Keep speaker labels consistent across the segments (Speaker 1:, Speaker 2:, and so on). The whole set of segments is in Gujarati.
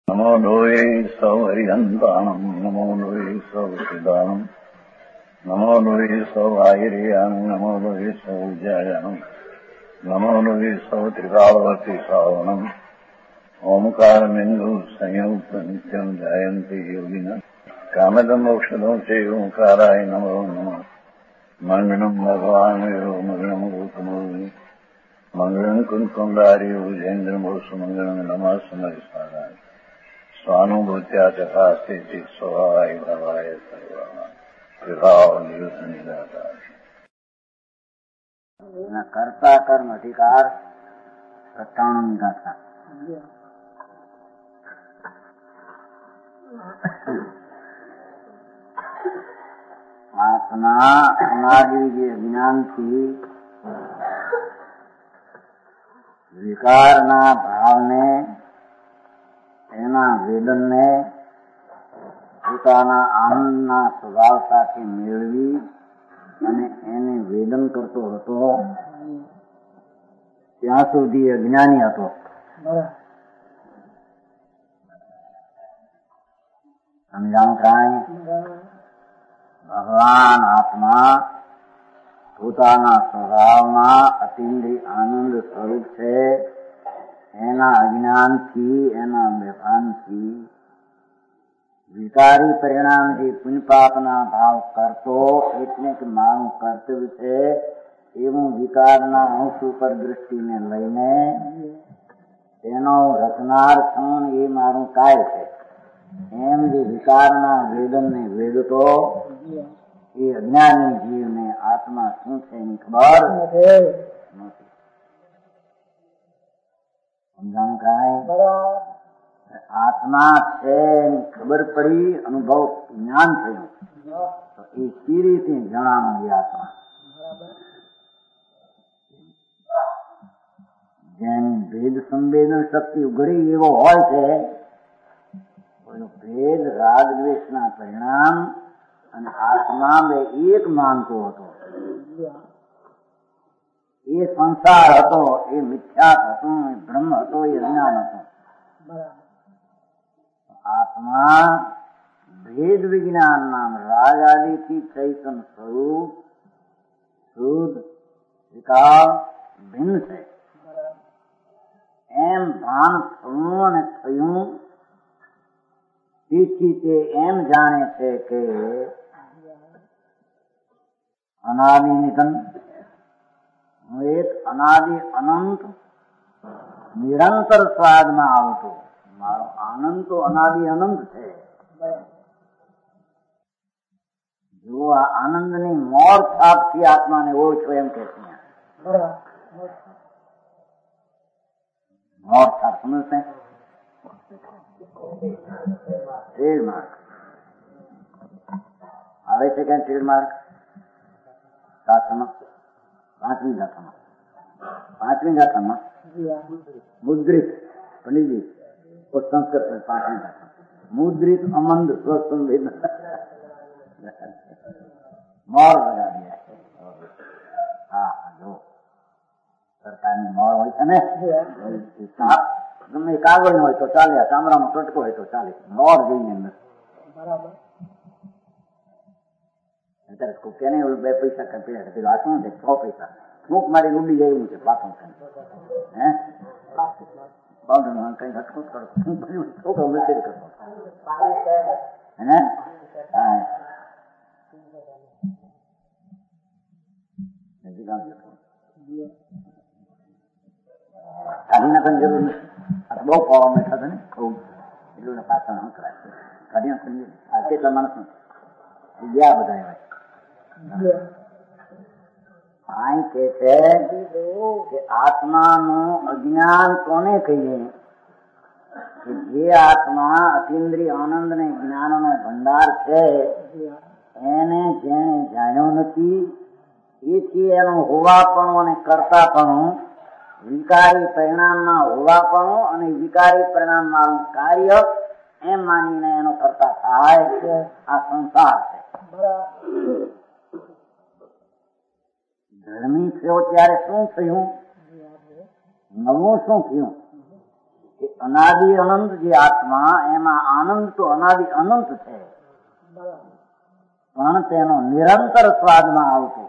Speaker 1: नमो लोये सौहरिहन्ताणम् नमो लोये सौहृदानम् नमो लोये सौभागिर्यानम् नमो लोये सौविद्यायानम् नमो लोये सौत्रिकालवती सावनम् ओंकारमिन्दु संयुक्त नित्यम् जायन्ति योगिनः कामदम् मोक्षदम् च ओंकाराय नमो नमः मङ्गलम् भगवान् वीरो मङ्गलम् रूपमोहि मङ्गलम् कुन्कुण्डारि भुजेन्द्रमोसु मङ्गलम् नमः समरिसाराय स्वानुभूत्या तथा स्थिति स्वभावाय भवाय सर्वभाव
Speaker 2: कर्ता कर्म अधिकार 97 का था। आत्मा अनादि જે જ્ઞાનથી વિકારના ભાવને એના વેદનને પોતાના આનંદના સ્વભાવ સાથે મેળવી અને એને વેદન કરતો હતો ત્યાં સુધી અજ્ઞાની હતો. સમજાણું કાંઈ? ભગવાન આત્મા પોતાના સ્વભાવમાં અતિન્દ્રિય આનંદ સ્વરૂપ છે. એના અજ્ઞાનથી એના બેભાનથી વિકારી પરિણામથી પુણ્યપાપના ભાવ કરતો એટલે કે મારું કર્તવ્ય છે એવું વિકારના અંશ ઉપર દૃષ્ટિને લઈને તેનો રચનાર છું એ મારું કાર્ય છે એમ જે વિકારના વેદનને વેદતો એ અજ્ઞાની જીવને આત્મા શું છે એની ખબર નથી. સમજાણું કાંઈ? આત્મા છે એની ખબર પડી, અનુભવ જ્ઞાન થયું તો એ સી રીતે જણાનું એ આત્મા જેની ભેદ સંવેદન શક્તિ ઉઘડી એવો હોય છે. ભેદ રાગ દ્વેષના પરિણામ અને આત્મા બે એક માનતો હતો. એ સંસાર હતો, એ મિથ્યાત હતો, એ બ્રહ્મ હતો, એ અજ્ઞાન હતો. આત્મા ભેદ વિજ્ઞાન નામ રાગ આદિથી ચૈતન સ્વરૂપ શુદ્ધ વિકાર ભિન્ન છે એમ ભાન થયું અને થયું. તેથી તે એમ જાણે છે કે અનાદિ નિધન હું એક અનાદિ અનંત નિરંતર સ્વાદમાં આવતો મારો આનંદ તો અનાદિ અનંત છે. જો આ આનંદની મોર છાપથી આત્માને ઓળખો એમ કે છે. મોર છાપ સમજશે? ટ્રેડમાર્ક આવે છે કે ટ્રેડમાર્ક ગાથામાં 5મી ગાથામાં મુદ્રિત પંડિતજી સંસ્કૃત 5મી ગાથા મુદ્રિત અમંદ સ્વસંવેદન મોર લગા દિયા. હા જો સરકારની મોર હોય છે ને ગમે કાગળ હોય તો ચાલે, ચામડામાં ટટકો હોય તો ચાલે, મોર જઈને અંદર બરાબર. અત્યારે કેને 2 પૈસા કાપ્યા આ શું છે? 6 પૈસા સ્મોક મારી ઉડી જાય એવું છે પાછું હે બાઉન્ડર કઈ હટકો છોકરો મેસેજ કરતો હે કાઢી નાખવાની જરૂર નથી. આ બહુ પાવા બેઠા હતા ને ખૂબ એટલું પાછળ ન કરાય. કાઢી નાખવાની આ કેટલા માણસ ગયા બધા એવા આ કે છે કે આત્માનું અજ્ઞાન કોને કહીએ કે જે આત્મા અતિન્દ્રિય આનંદ ને જ્ઞાનનો ભંડાર છે એને જેને જાણ્યો નથી એથી એનું હોવાપણું અને કરતાપણું વિકારી પરિણામમાં હોવાપણું અને વિકારી પરિણામમાં કાર્ય એમ માનીને એનો કરતા થાય છે. આ સંસાર છે. ધર્મી થયો ત્યારે શું થયું? નવું શું થયું? કે અનાદિ અનંત જે આત્મા એમાં આનંદ તો અનાદિ અનંત છે, પણ તેનો નિરંતર સ્વાદમાં આવતો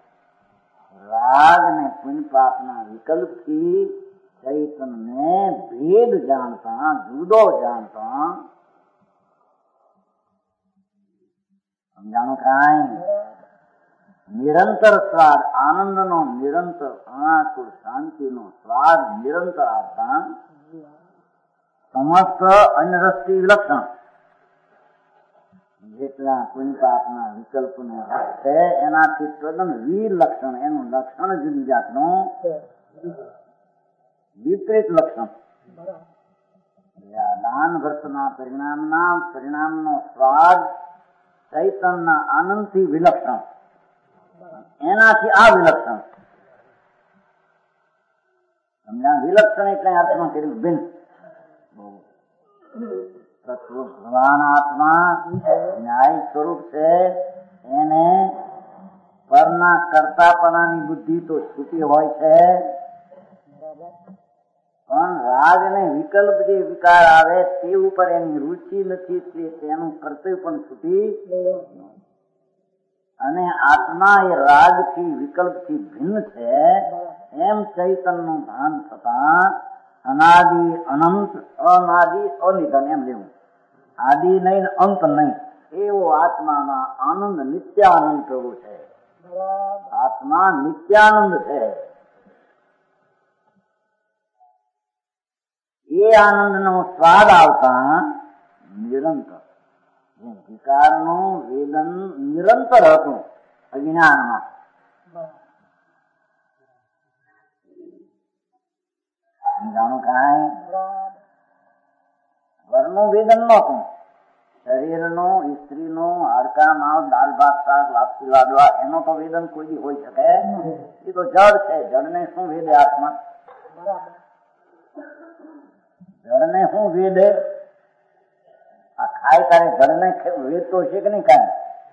Speaker 2: રાગ ને પુણ્ય પાપના વિકલ્પથી ચૈતન્ય ભેદ જાણતા, જુદો જાણતા, સમજાણું કાંઈ? નિરંતર સ્વાદ આનંદનો નિરંતર અનાકુળ શાંતિનો સ્વાદ નિરંતર આવતા સમસ્ત અન્યરસ્તિ વિલક્ષણ જેટલા પુણ્ય પાપના વિકલ્પનો છે એનાથી તદ્દન વિલક્ષણ, એનું લક્ષણ જુદી જાતનું વિપરીત લક્ષણ. દાન વ્રતના પરિણામનો સ્વાદ ચૈતનના આનંદથી વિલક્ષણ, એનાથી આ વિલક્ષણ. સમજ્યા? વિલક્ષણ એટલે અર્થમાં કર્યું ભિન્ન. ભગવાન આત્મા ન્યાય સ્વરૂપ છે, એને પરના કર્તાપણાની બુદ્ધિ તો છૂટી હોય છે, પણ રાગ ને વિકલ્પ જે વિકાર આવે તે ઉપર એની રુચિ નથી, તેનું કર્તવ્ય પણ છૂટી. અને આત્મા એ રાગ થી વિકલ્પ થી ભિન્ન છે એમ ચૈતન્ય નું ભાન થતા અનાદિ અનંત અનાદિ અનિધન એમ લેવું, આદિ નહીં અંત નહીં એવો આત્મામાં આનંદ નિત્યાનંદ પ્રભુ છે. આત્મા નિત્યાનંદ છે. એ આનંદ નો સ્વાદ આવતા નિરંતર વિકારનું વેદન નિરંતર હતું અજ્ઞાનમાં. સમજાણું કાંઈ? ઘરનું વેદન નહોતું, શરીરનું, સ્ત્રીનું, હાડકા માવ, દાળ ભાત શાક લાપસી લાડવા એનો તો વેદન કોઈ દી હોઈ શકે? એ તો જડ છે. જડને શું વેદે આત્મા? જડને શું વેદે? આ ખાય ત્યારે જડને વેદતો છે કે નહીં? કાંઈ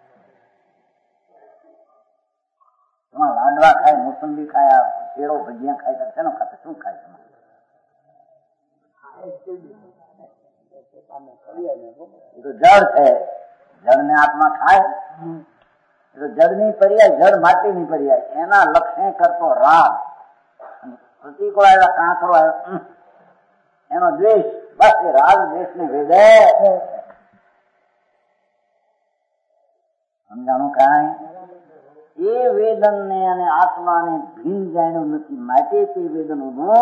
Speaker 2: લાડવા ખાય, મોસંબી ખાય, કેળો ભજીયા ખાય ત્યારે શેનો ખાતે? શું ખાય? એ તો જડ છે. જડ ને આત્મા ખાય? એ તો જડ ની પર્યાય, જડ માટીની પર્યાય. એના લક્ષણે કરતો રાગ, પ્રતિકૂળ આવ્યા, કાંકરો આવ્યો, એનો દ્વેષ, બસ એ રાગ દ્વેષ ને વેદે. સમજાણું કાંઈ? એ વેદન ને અને આત્માને ભિન્ન જાણ્યું નથી, માટે તે વેદન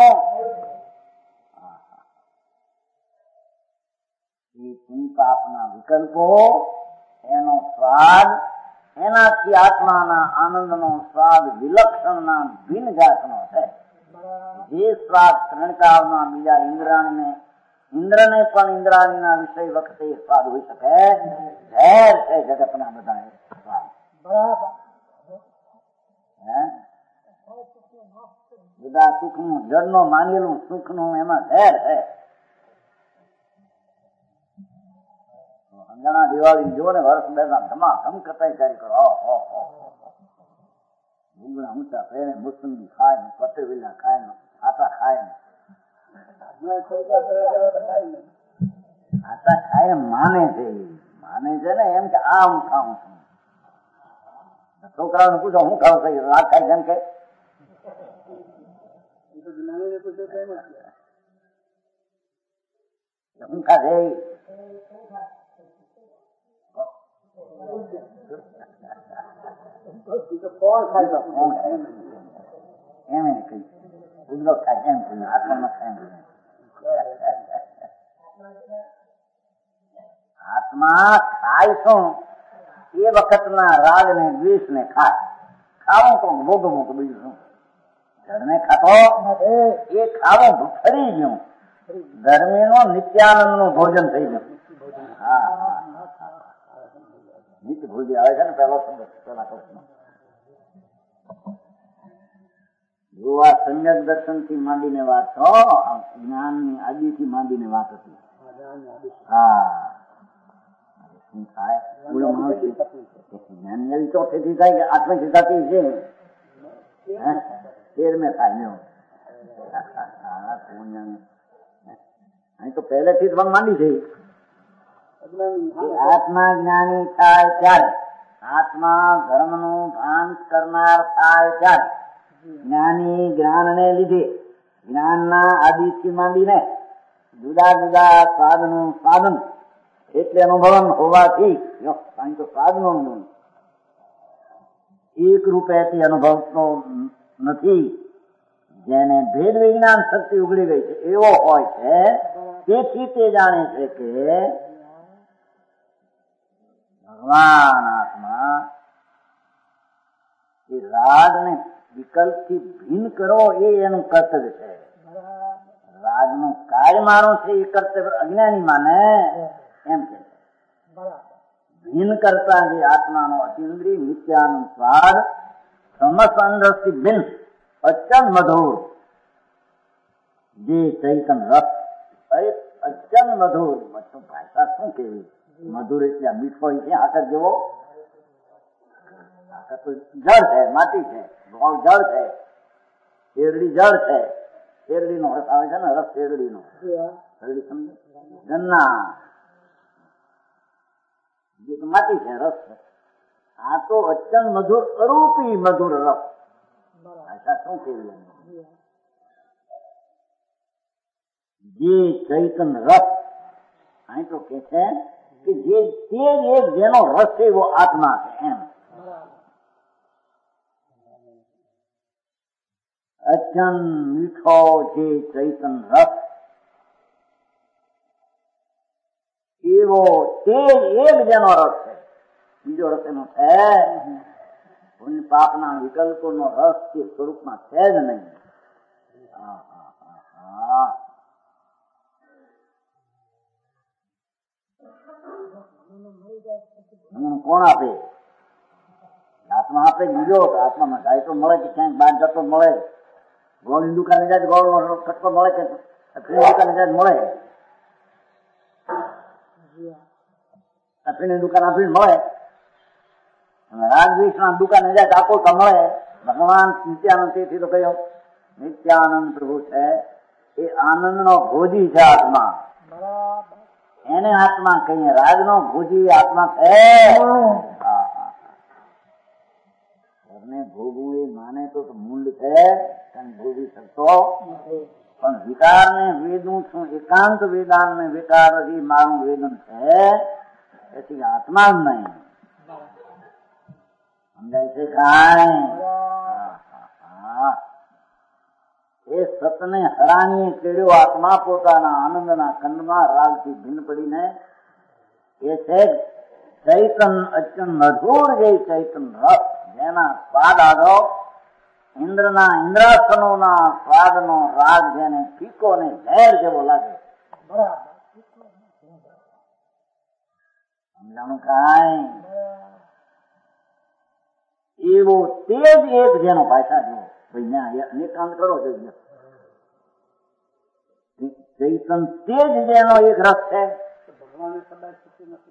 Speaker 2: પાપના વિકલ્પો, એનો સ્વાદ, એનાથી આત્માના આનંદનો સ્વાદ વિલક્ષણના ભિન્ન જાતનો છે. જે સ્વાદ ત્રણકાળમાં બીજા ઇન્દ્રને પણ ઇન્દ્રાણીના વિષય વખતે સ્વાદ હોઈ શકે, ઝેર છે જગતના બધા સ્વાદ. બધા સુખનું, જળનો માનેલું સુખનું એમાં ઝેર છે. સમજાણા? દિવાળી જો ને વર્ષ બે ધમાધમ કતાઈ કરો, ડુંગળા ઊંચા પહેરે, મોસંબી ખાય ને, પતરવેલા ખાય ને, આટા ખાય ને, આટા ખાય માને છે ને એમ કે આ હું ખાઉં છું. છોકરાઓને પૂછો હું ખાવ છું, રાત ખાય જેમ કે હું ખાધે કોણ ખાય તો કોણ એમ કહ્યું, ઉદલો ખાય એમ કહ્યું, આત્મા ખાય. આત્મા ખાય શું? એ વખતના રાગ ને દ્વેષ ને ખાય. ખાવું તો ભોગવું તો બીજું શું? જળને ખાતો એ ખાવું ફરી ગયું, ગરમીનો નિત્યાનંદ નું ભોજન થઈ ગયું. હા, નિત્ય ભોજન આવે છે ને પેલો શબ્દ પેલા કક્ષમાં. જો આ સમ્યક દર્શન થી માંડીને વાત છો, જ્ઞાન ની આદિ થી માંડીને વાત હતી. હા, શું થાય? જ્ઞાન એવી ચોથેથી થાય કે આઠમેથી થતી છે, 13 થાય ને. અહીં તો પહેલેથી જ માંડી છે. આત્મા જ્ઞાની થાય ત્યારે, આત્મા ધર્મનું ભાન કરનાર થાય ત્યારે, જ્ઞાની જ્ઞાનને લીધે જ્ઞાનના આદિથી માંડીને જુદા જુદા સાધનું સાધન એટલે અનુભવન હોવાથી અહીં તો સાધનો એક રૂપેથી અનુભવતો નથી. જેને ભેદ વિજ્ઞાન શક્તિ ઉગડી ગઈ છે એવો હોય છે. તેથી તે જાણે છે કે ભગવાન આત્મા એ રાગને વિકલ્પથી ભિન્ન કરો એ એનું કર્તવ્ય છે. રાગનું કાર્ય મારું છે એ કર્તવ્ય અજ્ઞાની માને એમ કે ભિન્ન કરતા જે આત્માનો અતિન્દ્રિય નિત્યાનંદ સ્વાદ સમસંદથી ભિન્ન અચન મધુર જે ચૈતન રસ અચન મધુર. ભાષા શું કેવી મધુર એટલે મીઠો છે. આકર જેવો આકર તો જળ છે, માટી છે, ગોળ જળ છે, શેરડી જળ છે. શેરડી નો રસ આવે છે ને, રસ શેરડી નો. શેરડી સમજે ગન્ના જે માટી છે, રસ છે. આ તો અચન મધુર અરૂપી મધુર રસ. ભાષા શું કેવી જે ચૈતન રસ. અહીં તો કે છે કે જે તે એક જેનો રસ છે એવો આત્મા છે એમ. અચન મીઠો જે ચૈતન રસ એવો તે એક જેનો રસ છે. બીજો રસ એનો છે પુણ્ય પાપના વિકલ્પોનો રસ કે સ્વરૂપમાં છે જ નહીં. કોણ આપે? આત્મા આપે. બીજો આત્મામાં જાય તો મળે કે ક્યાંક બહાર જતો મળે. ગોળની દુકાને જાય ગોળ નો કટકો મળે કે દુકાને જાય મળે. અફીણની દુકાન અફીણ મળે. રાગદ્વેષ ના દુકાને જાય તો આખો મળે. ભગવાન નિત્યાનંદ તેથી તો કહ્યું નિત્યાનંદ પ્રભુ છે એ આનંદ નો ભોજી છે આત્મા. એને આત્મા કહીએ. રાગ નો ભોજી આત્મા છે. ભોગવું એ માને તો મૂળ છે, ભોગવી શકતો પણ વિકાર ને વેદું છું. એકાંત વેદાંત ને વિકાર મારું વેદન છે. એથી આત્મા જ નહીં. સમજાય છે કાંઈ? એ સતને હરાણીએ કેળ્યો આત્મા પોતાના આનંદના કંડમાં રાગથી ભિન્ન પડીને એ છે ચૈતન અચન મધુર જે ચૈતન રસ જેના સ્વાદ આદો ઇન્દ્રના ઇન્દ્રાસનોના સ્વાદનો રાગ જેને ફીકો ને ઝેર જેવો લાગે. સમજાણું કાંઈ? એવો તે જ એક જેનો ભાષા જેવો અનેકાંત કરો છો. ચૈતન તે જ જેનો એક રસ છે. ભગવાન કદાચ સુખી નથી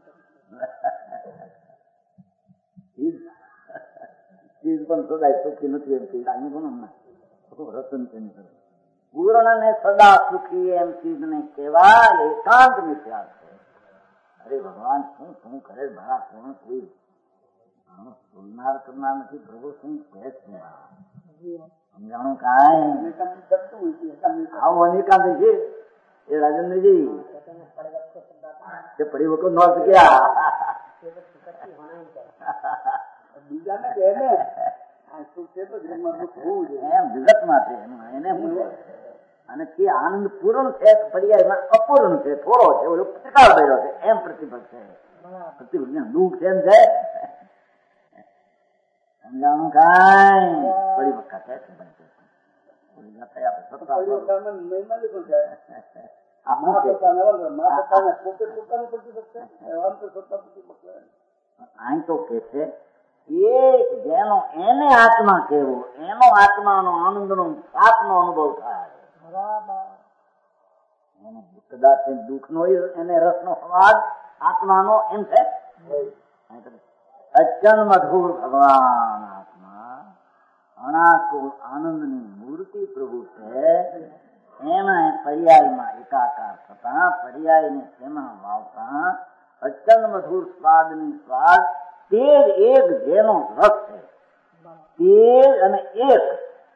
Speaker 2: ચીજ પણ સદાય સુખી નથી એમ રતન પૂર્ણ ને સદા સુખી એમ ચીજ ને કહેવાય એકાંત મિથ્યા છે. અરે ભગવાન શું શું કરે મારા પૂર્ણ કોઈ બોલનાર કરનાર નથી. પ્રભુ શું કહે છે? સમજાણું કાંઈ? આવું અનેકાંત છે એ રાજેન્દ્રજી પડી વખત નોર્થ ગયા જગતમાં છે એને અને તે આનંદ પૂર્ણ છે, પર્યાયમાં અપૂર્ણ છે, થોડો છે, ઓલો પ્રકાર થયો છે એમ પ્રતિભા છે. પ્રતિભા દુઃખ છે એમ છે. સમજાણું કાંઈ? પરિપક્કા છે. અહીં તો કે છે એક જેનો એને આત્મા કેવો એનો આત્માનો આનંદનો સાપનો અનુભવ થાય. એને કદાચ દુઃખ નો એને રસનો સ્વાદ આત્માનો એમ છે. અચન મધુર ભગવાન આત્મા અનાકુળ આનંદની મૂર્તિ પ્રભુ છે. એના પર્યાયમાં એકાકાર થતા પર્યાયને તેમાં વાવતા અચલ મધુર સ્વાદની સ્વાદ તે એક જેનો રસ છે, તે અને એક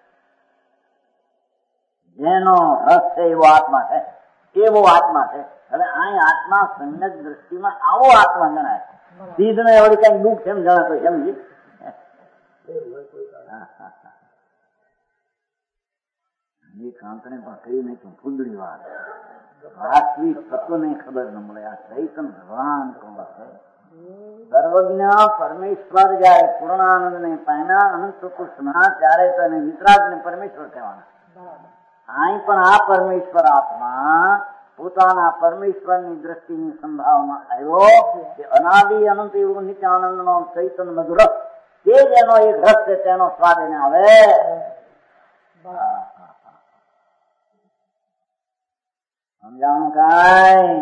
Speaker 2: જેનો રસ છે એવો આત્મા છે, એવો આત્મા છે. હવે અહીં આત્મા સમ્યક દ્રષ્ટિમાં આવો આત્મા ગણાય. સીધ ને વળી કઈ દુઃખ છે એમ જણાતો સમજી. એ કાંતને પણ કહી નાખ્યું ફૂંદડી વાત. વાસ્તવિક તત્વને ખબર ન મળે. આ ચૈતન ભગવાન કોણ છે? સર્વજ્ઞ પરમેશ્વર જયારે પૂર્ણાનંદ ને પામ્યા અનંત કૃષ્ણના ત્યારે તેને વિતરાગ ને પરમેશ્વર કહેવાના. અહીં પણ આ પરમેશ્વર આત્મા પોતાના પરમેશ્વરની દ્રષ્ટિની સંભાવમાં આવ્યો કે અનાદિ અનંત એવું નિત્યાનંદ નો ચૈતન મધુર તે જ એનો એક રસ છે, તેનો સ્વાદ એને આવે. સમજાણું કાંઈ?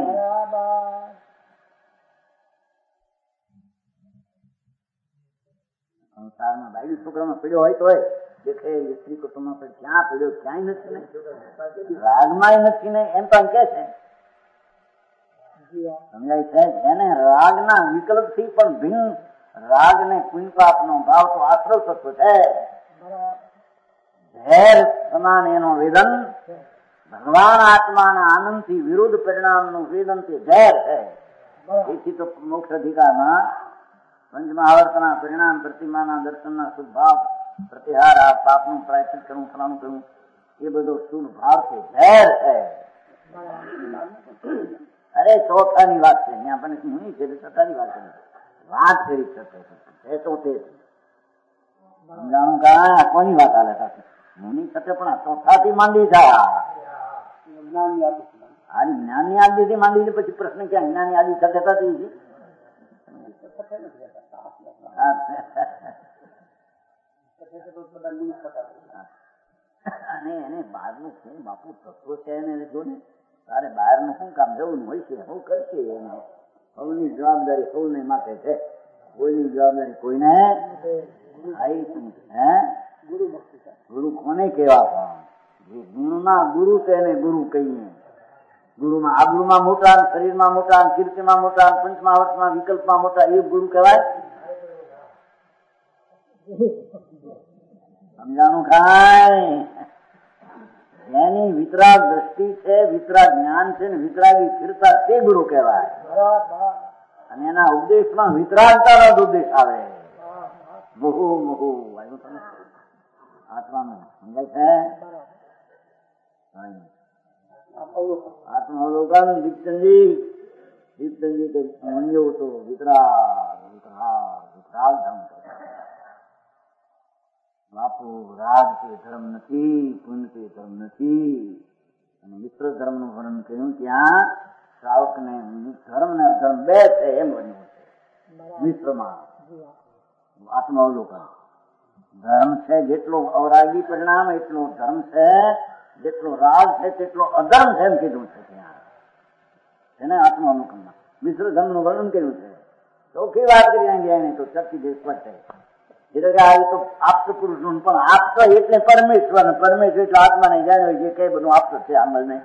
Speaker 2: સંસારમાં બાયડી છોકરામાં પીડ્યો હોય તો દેખે સ્ત્રી કુટુંબમાં પણ ક્યાં પીડ્યો ક્યાંય નથી ને, રાગમાં નથી ને, એમ પણ કે છે. સમજાય છે? જેને રાગના વિકલ્પ થી પણ ભિન્ન રાગ ને પુણ્યપાપ નો ભાવ તો આશ્રવ તત્વ છે. ઝેર સમાન એનો વેદન, ભગવાન આત્માના આનંદ થી વિરુદ્ધ પરિણામ નું વેદન તે ઝેર છે. તેથી તો મોક્ષ અધિકારમાં પંચમહાવર્તના પરિણામ પ્રતિમાના દર્શનના શુભ ભાવ પ્રતિહાર, આ પાપનું પ્રાયશ્ચિત કરવું, ફલાણું કરવું, એ બધો શુભ ભાવ છે, ઝેર છે. અરે ચોથાની વાત છે, ત્યાં પણ મુનિ છે ચોથાની વાત કરી, વાત કરી શકે તો તે સમજાણું કા કોની વાત હાલે સાથે મુનિ સાથે પણ આ ચોથાથી માંડી થાય. આ જ્ઞાનની આદિથી માંડી પછી પ્રશ્ન ક્યાં જ્ઞાનની આદિ સત્યતાથી છે. અને એને બહારનું શું બાપુ તત્વ છે એને જો ને તારે બહારનું શું કામ જવું હોય છે, શું કરશે એને સૌની જવાબદારી સૌને માથે છે, કોઈની જવાબદારી કોઈને. ગુરુ કોને કેવા પણ જે ગુણના ગુરુ છે એને ગુરુ કહીએ. ગુરુમાં આબરૂમાં મોટા, શરીરમાં મોટા, કીર્તિમાં મોટા, પંચમહાવર્તમાં વિકલ્પમાં મોટા, એ ગુરુ કહેવાય. સમજાણું કાંઈ? એની વિતરાગ દ્રષ્ટિ છે, વિતરાગ જ્ઞાન છે ને વિતરાગી સ્થિરતા, તે ગુરુ કહેવાય. અને એના ઉપદેશમાં વિતરાગતાનો જ ઉપદેશ આવે. બહુ બહુ આવ્યું તમે આત્માનું સમજાય છે. આત્માવલોકન દીપચંદજી કે મંડ્યો તો વિતરાગ વિતરાગ વિતરાગ ધર્મ બાપુ. રાગ તે ધર્મ નથી, પુણ્ય તે ધર્મ નથી. અને મિત્ર ધર્મ નું વર્ણન કર્યું ત્યાં શ્રાવક ને ધર્મ ને ધર્મ બે છે એમ વર્ણ્યું છે મિત્રમાં. આત્માવલોકન ધર્મ છે જેટલો અવરાગી પરિણામ એટલો ધર્મ છે, જેટલો રાગ છે તેટલો અધર્મ છે એમ કીધું છે ત્યાં. એને આત્માવલોકનમાં મિશ્ર ધર્મ નું વર્ણન કર્યું છે. ચોખ્ખી વાત કરી ગયા તો શક્તિ દેશ પર છે. એટલે કે આ તો આપત પુરુષ નું પણ આપત એટલે પરમેશ્વર, પરમેશ્વર એટલે આત્મા ને જાણ્યો જે કઈ બધું આપત છે આમલ ને.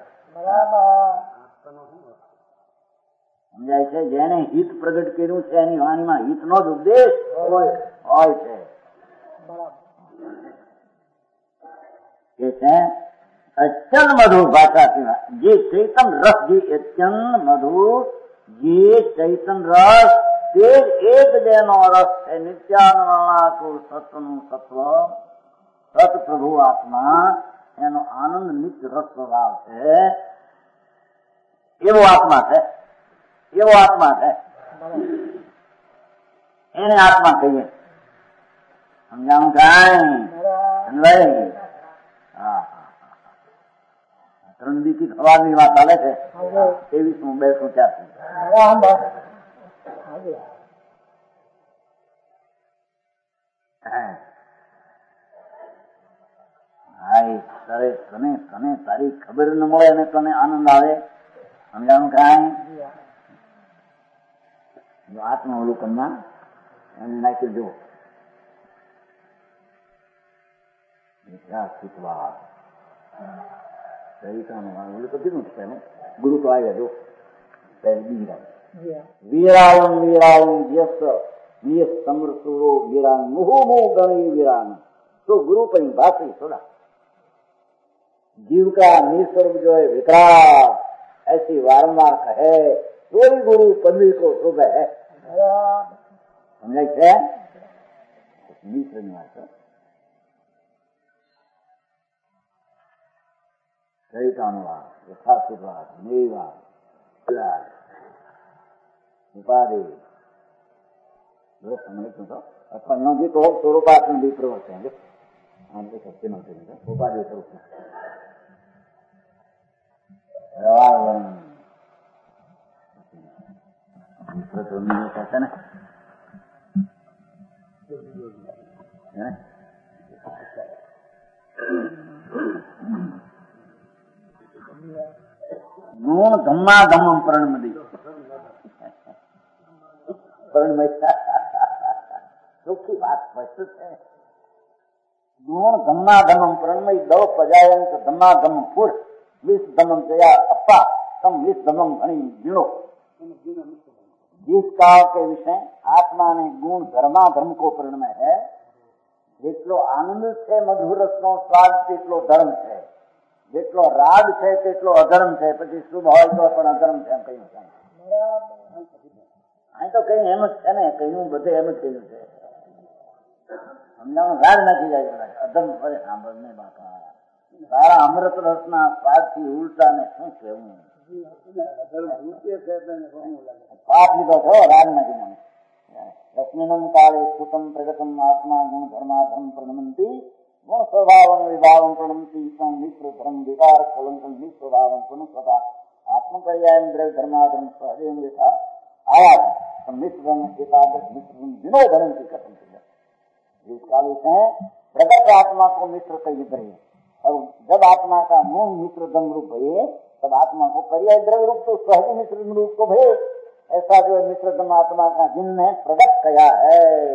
Speaker 2: સમજાય છે? જેને હિત પ્રગટ કર્યું છે એની વાણીમાં હિત નો જ ઉપદેશ હોય છે. કે છે અચલ મધુર ભાષા, જે ચૈતન રસ, જે અચલ મધુર, જે ચૈતન રસ તે એક જેનો રસ છે, નિત્યાનંદ સત્વનું સત્વ, સત પ્રભુ આત્મા, એનો આનંદ નિત્ય રસ સ્વભાવ છે. એવો આત્મા છે, એવો આત્મા છે, એને આત્મા કહીએ. સમજાણું કાંઈ? હા, 3 દી થી સવારની વાત ચાલે છે. 23/2/84. તને તારી ખબર ન મળે અને તને આનંદ આવે. સમજાણું કાંઈ? આત્માવલોકનમાં એને નાખી જુઓ. બોલે તો કીધું છે ગુરુ તો આવ્યા જો વીરાયમ વીરાયમ યસ યસ સમૃતુરો વીરાન મુહુ મુહુ ગણી વીરાન तो गुरु पर भाषी थोड़ा जीव का निस्वर्ग जो है विकराल ऐसी वारंवार कहे तो ही गुरु पदवी को शुभ है समझे છે चैतन्यवाद यथार्थवाद निर्वाद उपाधि लोग समझते तो अथवा नदी तो स्वरूपात्म भी प्रवर्तन है हमको सत्य नौते उपाधि स्वरूप कहते ना गुण धम्मा धम्म प्रणमदी ચોખ્ખી વાત સ્પષ્ટ છે ગુણ ધમ્માધમમ પ્रणमय दौ पजायंत धम्माधम पुर विष धमम जया अपा तम विष धमम घणी जीणो जिस काल के विषय आत्मा ने गुण धर्माधर्म को प्रणमय है જેટલો આનંદ છે મધુર રસનો સ્વાદ તેટલો ધર્મ છે જેટલો રાગ છે તેટલો અધર્મ છે પછી શુભ હોય તો પણ અધર્મ છે એમ કહ્યું છે અહીં તો કઈ એમ જ છે ને કહ્યું બધે એમ જ કહ્યું છે સમજાવવાનું રાગ નાખી જાય અધર્મ ફરે સાંભળને બાપા સારા અમૃત રસના સ્વાદથી ઉલટા ને શું કહેવું પાપ લીધો છો રાગ નાખી જાય લક્ષ્મીનમ કાળે સ્ફુટમ પ્રગતમ આત્મા ગુણ ધર્માધર્મ પ્रणमन्ति गुण स्वभावं विभावं प्रणमति तं मित्र धर्म विकार कलंकं निस्वभावं पुनः स्वभाव आत्मपर्यायं द्रव्य धर्माधर्म सहदेव यथा आयात तम मित्र धर्म एकादश मित्र विनोदन की कथन किया जिस काल से प्रगत आत्मा को मित्र कही रहे और जब आत्मा का गुण मित्र धर्म रूप भये तब आत्मा को पर्याय द्रव्य रूप तो सहज मित्र रूप को भये ऐसा जो मित्र धर्म आत्मा का जिनने प्रकट किया है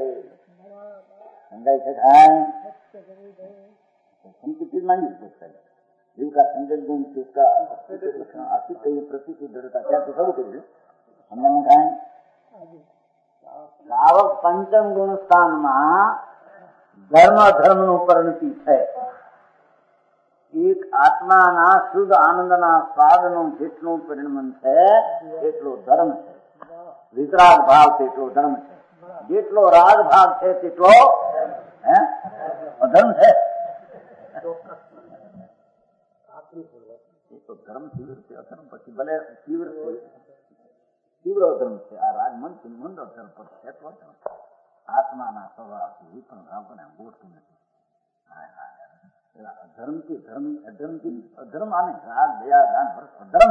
Speaker 2: जीव का संकल्प गुण किसका अस्तित्व प्रति की दृढ़ता क्या तो सब करिए हमने कहा श्रावक पंचम गुण स्थान में धर्म धर्म નું પરિણતિ છે એક આત્માના શુદ્ધ આનંદના સ્વાદનું જેટલું પરિણમન છે એટલો ધર્મ છે વિતરાગ ભાવ તેટલો ધર્મ છે જેટલો રાગ ભાવ છે તેટલો અધર્મ છે તો ધર્મ તીવ્ર છે અધર્મ પછી ભલે તીવ્ર અધર્મ છે આ રાગ મનથી મંદ અધર્મ પર છે તો આત્માના સ્વભાવથી વિપણ ભાવને ગોઠતું નથી ધર્મથી ધર્મ અધર્મથી અધર્મ આને રાગ દયા દાન અધર્મ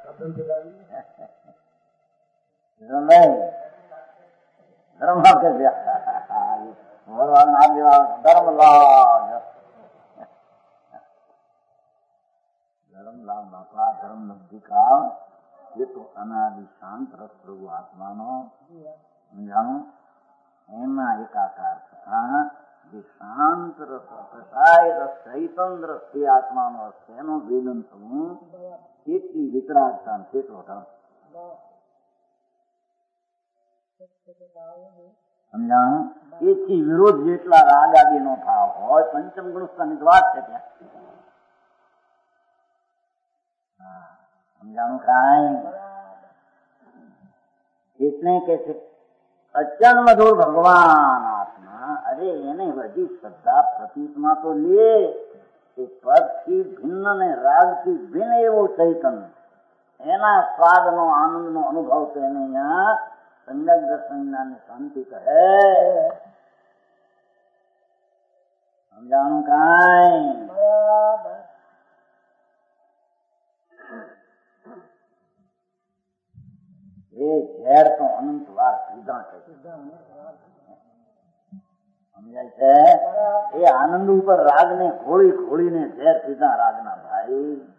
Speaker 2: ધર્મ ભગવાન ધર્મ લાભ धर्म लाभ बापा धर्म लब्धि का ये तो अनादि शांत रस प्रभु आत्मा नो जानो एमा एकाकार था जे शांत रस प्रसाय रस चैतन्य रस से आत्मा नो सेनो वेदन समूह એટલી વિતરાગતા તેટલો ધર્મ સમજાણું એથી વિરોધ જેટલા રાગ આદિનો ભાવ હોય પંચમ ગુણ સ્થાનિક વાત છે ત્યાં સમજાણું કાંઈ એટલે કે છે અચન મધુર ભગવાન આત્મા અરે એને બધી શ્રદ્ધા પ્રતીતમાં તો લે એ પદથી ભિન્ન ને રાગથી ભિન્ન એવો ચૈતન્ય એના સ્વાદનો આનંદનો અનુભવ તો એને અહીંયા સંજ્ઞ દર્શનની શાંતિ કહે સમજાણું કાંઈ એ ઝેર તો અનંત વાર પીધા છે સમજાય છે એ આનંદ ઉપર રાગ ને ઘોળી ઘોળીને ઝેર પીધા રાગના ભાઈ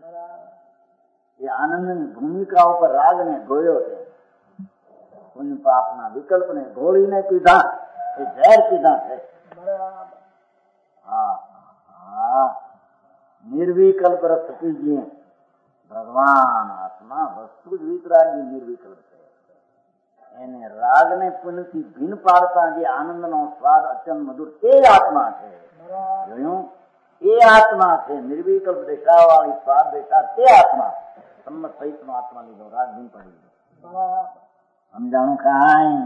Speaker 2: એ આનંદની ભૂમિકા ઉપર રાગ ને ગોયો છે પુણ્ય પાપના વિકલ્પ ને ઘોળીને પીધા એ ઝેર પીધા છે હા નિર્વિકલ્પ રસ પીજીએ ભગવાન આત્મા વસ્તુ જ વિતરાગી નિર્વિકલ્પ છે. એને રાગને પુનઃથી ભીન પાડતા જે આનંદનો સ્વાદ અત્યંત મધુર તે આત્મા છે. જોયું? એ આત્મા છે નિર્વિકલ્પ દેખાવાળી સ્વાદ દેખા તે આત્મા. સંમત સહિત નો આત્મા લીધો, રાગ ભીન પડી ગયો. સમજાણું કાંઈ?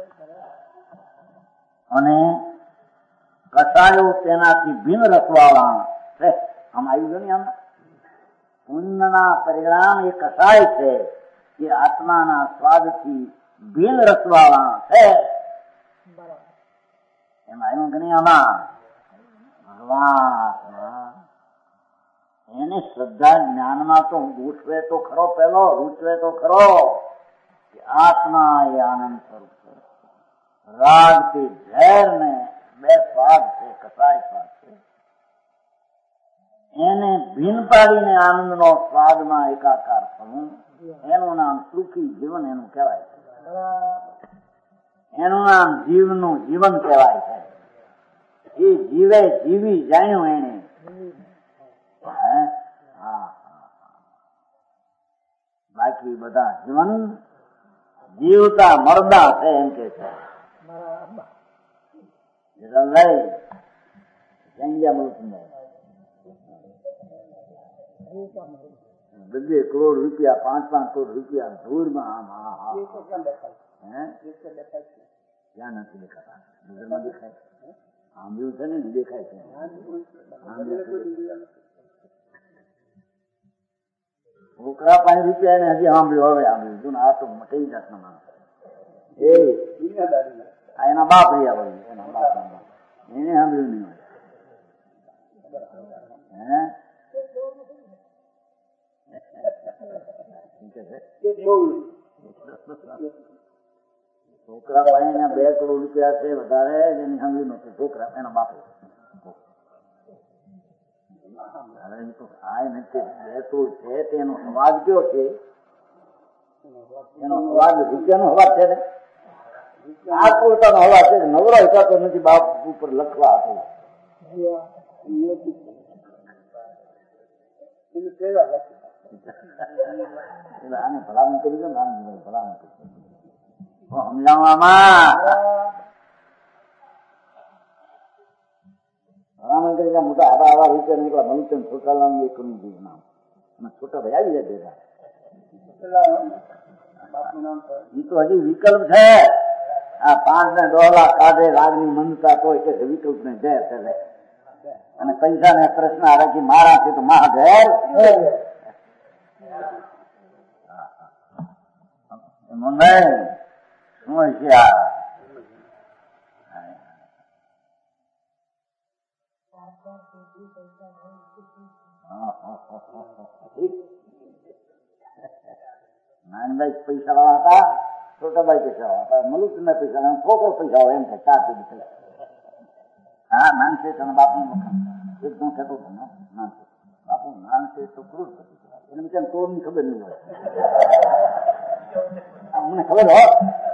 Speaker 2: અને કસાયો તેનાથી ભીન રસવાળા છે. આમ આવી ગયો ને આમ પુણ્યના પરિણામ એ કસાય છે કે આત્માના સ્વાદથી ભીન રસવાળા છે. એમાં આવ્યું કે નહીં? આમાં ભગવાન એને શ્રદ્ધા જ્ઞાનમાં તો ગૂંઠવે તો ખરો, પેલો રૂચવે તો ખરો કે આત્મા એ આનંદ સ્વરૂપ છે. રાગ થી ઝેર ને બે સ્વાદ છે, કસાય સ્વાદ છે. એને ભીન પાડીને આનંદનો સ્વાદમાં એકાકાર થવું એનું નામ સુખી જીવન એનું કહેવાય છે. એનું નામ જીવનું જીવન કહેવાય છે. એ જીવે જીવી જાણ્યું એને. બાકી બધા જીવન જીવતા મરદા છે એમ કે છે. બે કરોડ રૂપિયા, 5-5 કરોડ રૂપિયા ધૂળમાં ક્યાં નથી દેખાતા? નજરમાં દેખાય, આંબળ્યું છે ને દેખાય છે. છોકરા 5 રૂપિયા એને હજી સાંભળ્યું, હવે સાંભળ્યું. આ તો કઈ જાતના માણસ એ એના બાપ રહ્યા હોય, એના બાપ એને સાંભળ્યું નહીં હોય. છોકરા ભાઈ 2 કરોડ રૂપિયા છે વધારે, એની સાંભળ્યું નથી. છોકરા એના બાપે છે તેનો સ્વાદ કયો છે? એનો સ્વાદ રૂપિયાનો અવાજ છે ને, આ પોતાનો અવાજ છે. નવરો હિસાબતો નથી બાપ ઉપર લખવા આપે. આને ભલામણ કરી દો, ભલામણ કરી સમજાવવામાં ભલામણ કરી મોટા આવા રૂપિયા નીકળ્યા. મનુષ્ય છોકરા એક નામ અને છોટા ભાઈ આવી જાય ભેગા. એ તો હજી વિકલ્પ છે. આ 5 ને 10 લાખ કાઢે રાગની મંદતા તો કે વિકલ્પ ને ઝેર કરે. અને પૈસા ને પ્રશ્ન રાખી મારા છે તો મહા ઝેર. શું છે આ? નાનભાઈ પૈસા વાળા હતા, છોટાભાઈ પૈસા વાળા હતા, મલુકના પૈસા, છોકરો પૈસા વાળા એમ થાય 4 પેઢી. હા, નાનશેઠ અને બાપનું વખાણ એકદમ થતો હતો. નાનશેઠ બાપુ નાનશેઠ તો કરોડપતિ કહેવાય. એને બિચારા તોડની ખબર નહીં હોય. અમને ખબર હોય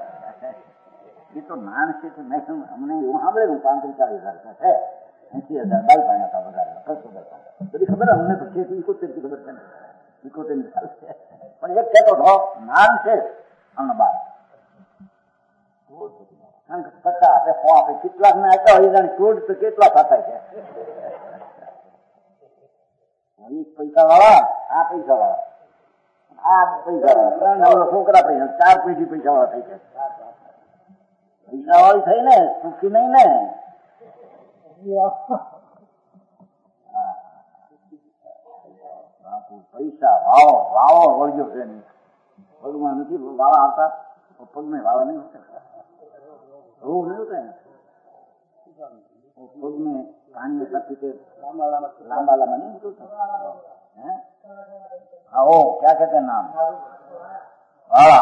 Speaker 2: એ તો નાનશેઠ અમને એવું સાંભળે 35-40 હજાર છે, 80,000 બાઈ પાણી હતા વધારે બધી ખબર. અમને તો છે 71 થી ખબર છે ને, 71 સાલ છે. પણ એક કહેતો હતો નાનશેઠ અમને બાપ આપે કેટલાક ને આપ્યા હોય ક્રોડ તો કેટલા થતા છે. પૈસા વાળા, આ પૈસા વાળા, આ પૈસા વાળા, 3 છોકરા પૈસા, 4 પેઢી પૈસા વાળા થઈ જાય. પૈસા વાળી થઈ ને સુખી નહીં ને. પૈસા વાવો વાવો વળગ્યો છે નહીં. પગમાં નથી વાવા આવતા, પગને વાવા નહીં હોતા. રોગ નહીં હોતા ને પગને પાણી સાથે લાંબા લાંબા નહીં હોતા. हाँ वो क्या कहते हैं नाम वाला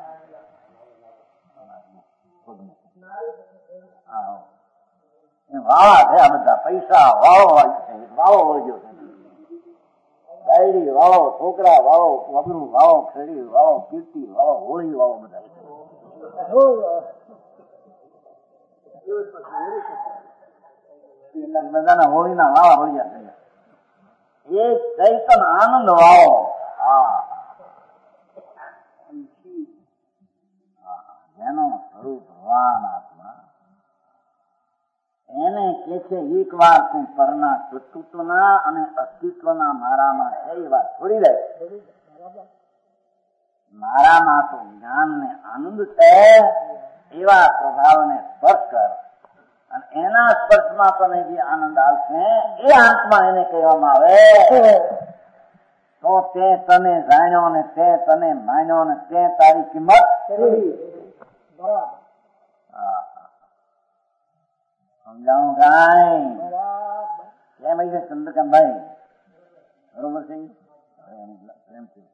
Speaker 2: વાળા છે આ બધા. પૈસા વાળો વાળો વળગ્યો છે. ડાયરી વાળો, છોકરા વાળો, વગરું વાળો, ખેડી વાળો, કીર્તિ વાળો, હોળી વાળો બધા બધાના હોળીના વાળા વળ્યા છે. એ ચૈતન આનંદ વાળો જેનો સ્વરૂપ ભગવાન આત્મા એને કે છે એક વાર તું પરના કર્તૃત્વના અને અસ્તિત્વના મારામાં છે એ વાત છોડી દે. મારામાં તો જ્ઞાન ને આનંદ છે એવા પ્રભાવને સ્પર્શ કર અને એના સ્પર્શમાં તને જે આનંદ આવશે એ આત્મા એને કહેવામાં આવે. તો તે તને જાણ્યો ને તે તને માન્યો ને તે તારી કિંમત સમજાવું કાંઈ કેમ છે ચંદ્રકાંતભાઈ? બરોબર છે. પ્રેમથી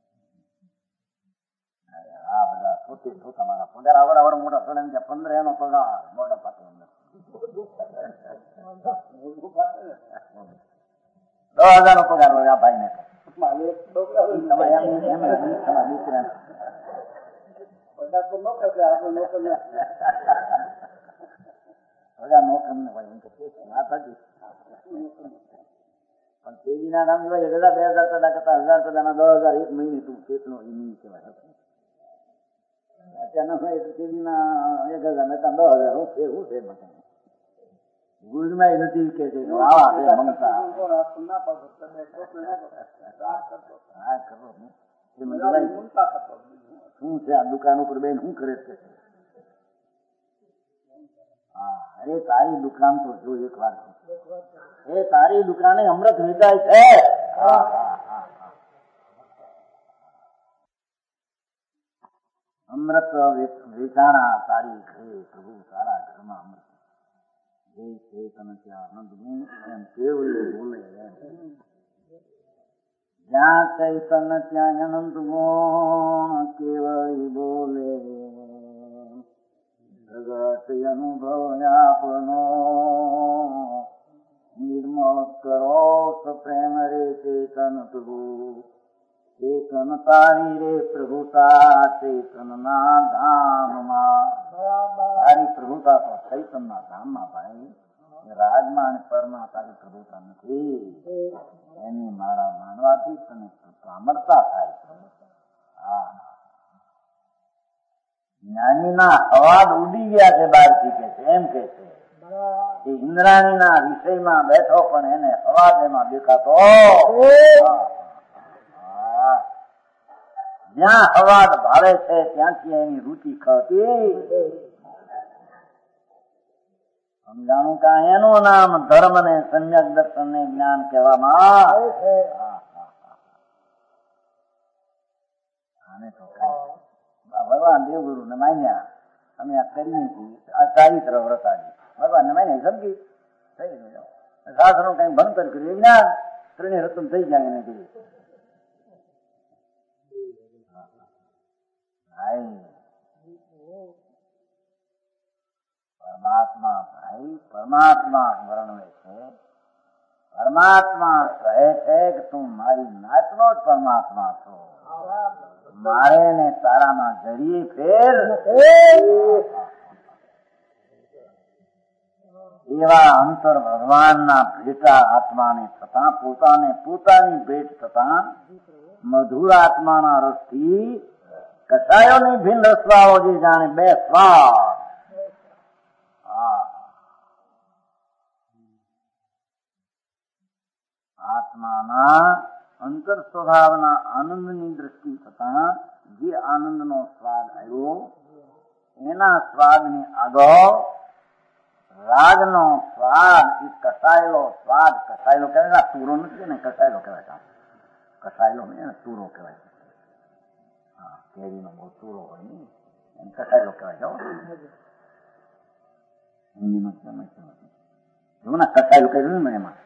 Speaker 2: આ બધા પોતે તમારા પગાર આવડ મોટા સડે ને 15 એનો પગાર મોટા પાકે 10,000 નો પગાર હોય આ ભાઈ ને. પણ તેજીના નામ 2,000 ટકા કરતા 1,000 ટકાના 10,000 એક મહિને તું કેટલો નહીં કહેવાય. અચાનક તેજીના 1,000 ને 10,000 શું છે ગુજમાં નથી કે છે શું છે આ દુકાન ઉપર બેન શું કરે છે? અરે તારી દુકાન તો જો એક વાર એ તારી દુકાને અમૃત વેચાય છે. અમૃત વેચાણા તારી ઘરે પ્રભુ તારા ઘરમાં અમૃત જે છે તને ત્યાં આનંદ નું એમ કેવળ બોલે. જ્યાં ચૈતન્ય ત્યાં અનંત ગુણ કેવળ બોલે. જગત અનુભવ આપનો નિર્મળ કરો પ્રેમ રે ચેતન પ્રભુ. ચેતન તારી રે પ્રભુતા ચેતન ના ધામમાં. તારી પ્રભુતા તો ચૈતન ના ધામમાં ભાઈ. રાજમાં અને પરમાં તારી પ્રભુતા નથી. એની મારા માનવાથી તને સામર્થતા થાય. જ્ઞાનીના અવાજ ઉડી ગયા છે બહારથી કે છે એમ કે છે. ઇન્દ્રાણીના વિષયમાં બેઠો પણ એને અવાજ એમાં દેખાતો. જ્યાં અવાજ ભાવે છે ત્યાંથી એની રુચિ ખતી. સમજાણું કા એનું નામ ધર્મ ને સમ્યક દર્શન ને જ્ઞાન કહેવામાં. આને તો ભગવાન દેવગુરુ ને માન્યા અમે આ કરીએ છીએ. આ ચારિત્ર વ્રતાજી ભગવાન ને માન્યા સમજી થઈ ગયું. શાસ્ત્રો કઈ ભણતર કર્યું જ્ઞાન ત્રણેય રતન થઈ ગયા એને કીધું. પરમાત્મા ભાઈ પરમાત્મા વર્ણવે છે. પરમાત્મા કહે છે કે તું મારી નાતનો જ પરમાત્મા છો. મારે ને તારામાં જરીએ ફેર એવા અંતર ભગવાનના ભેટા આત્માને થતા પોતાને પોતાની ભેટ થતા મધુર આત્માના રસથી કસાયોની ભિન્ન રસવાળો જે જાણે બે સ્વાદ. આત્માના અંતર સ્વભાવના આનંદની દ્રષ્ટિ થતા જે આનંદનો સ્વાદ આવ્યો એના સ્વાદની આગળ રાગનો સ્વાદ એ કસાયેલો સ્વાદ. કસાયેલો કહેવાય તુરો નથી ને કસાયેલો કહેવાય. કસાયેલો ને તુરો કહેવાય. કેરીનો બહુ તુરો હોય ને એને કસાયેલો કહેવાય. હિન્દીમાં કસાયેલો કહ્યું ને એમાં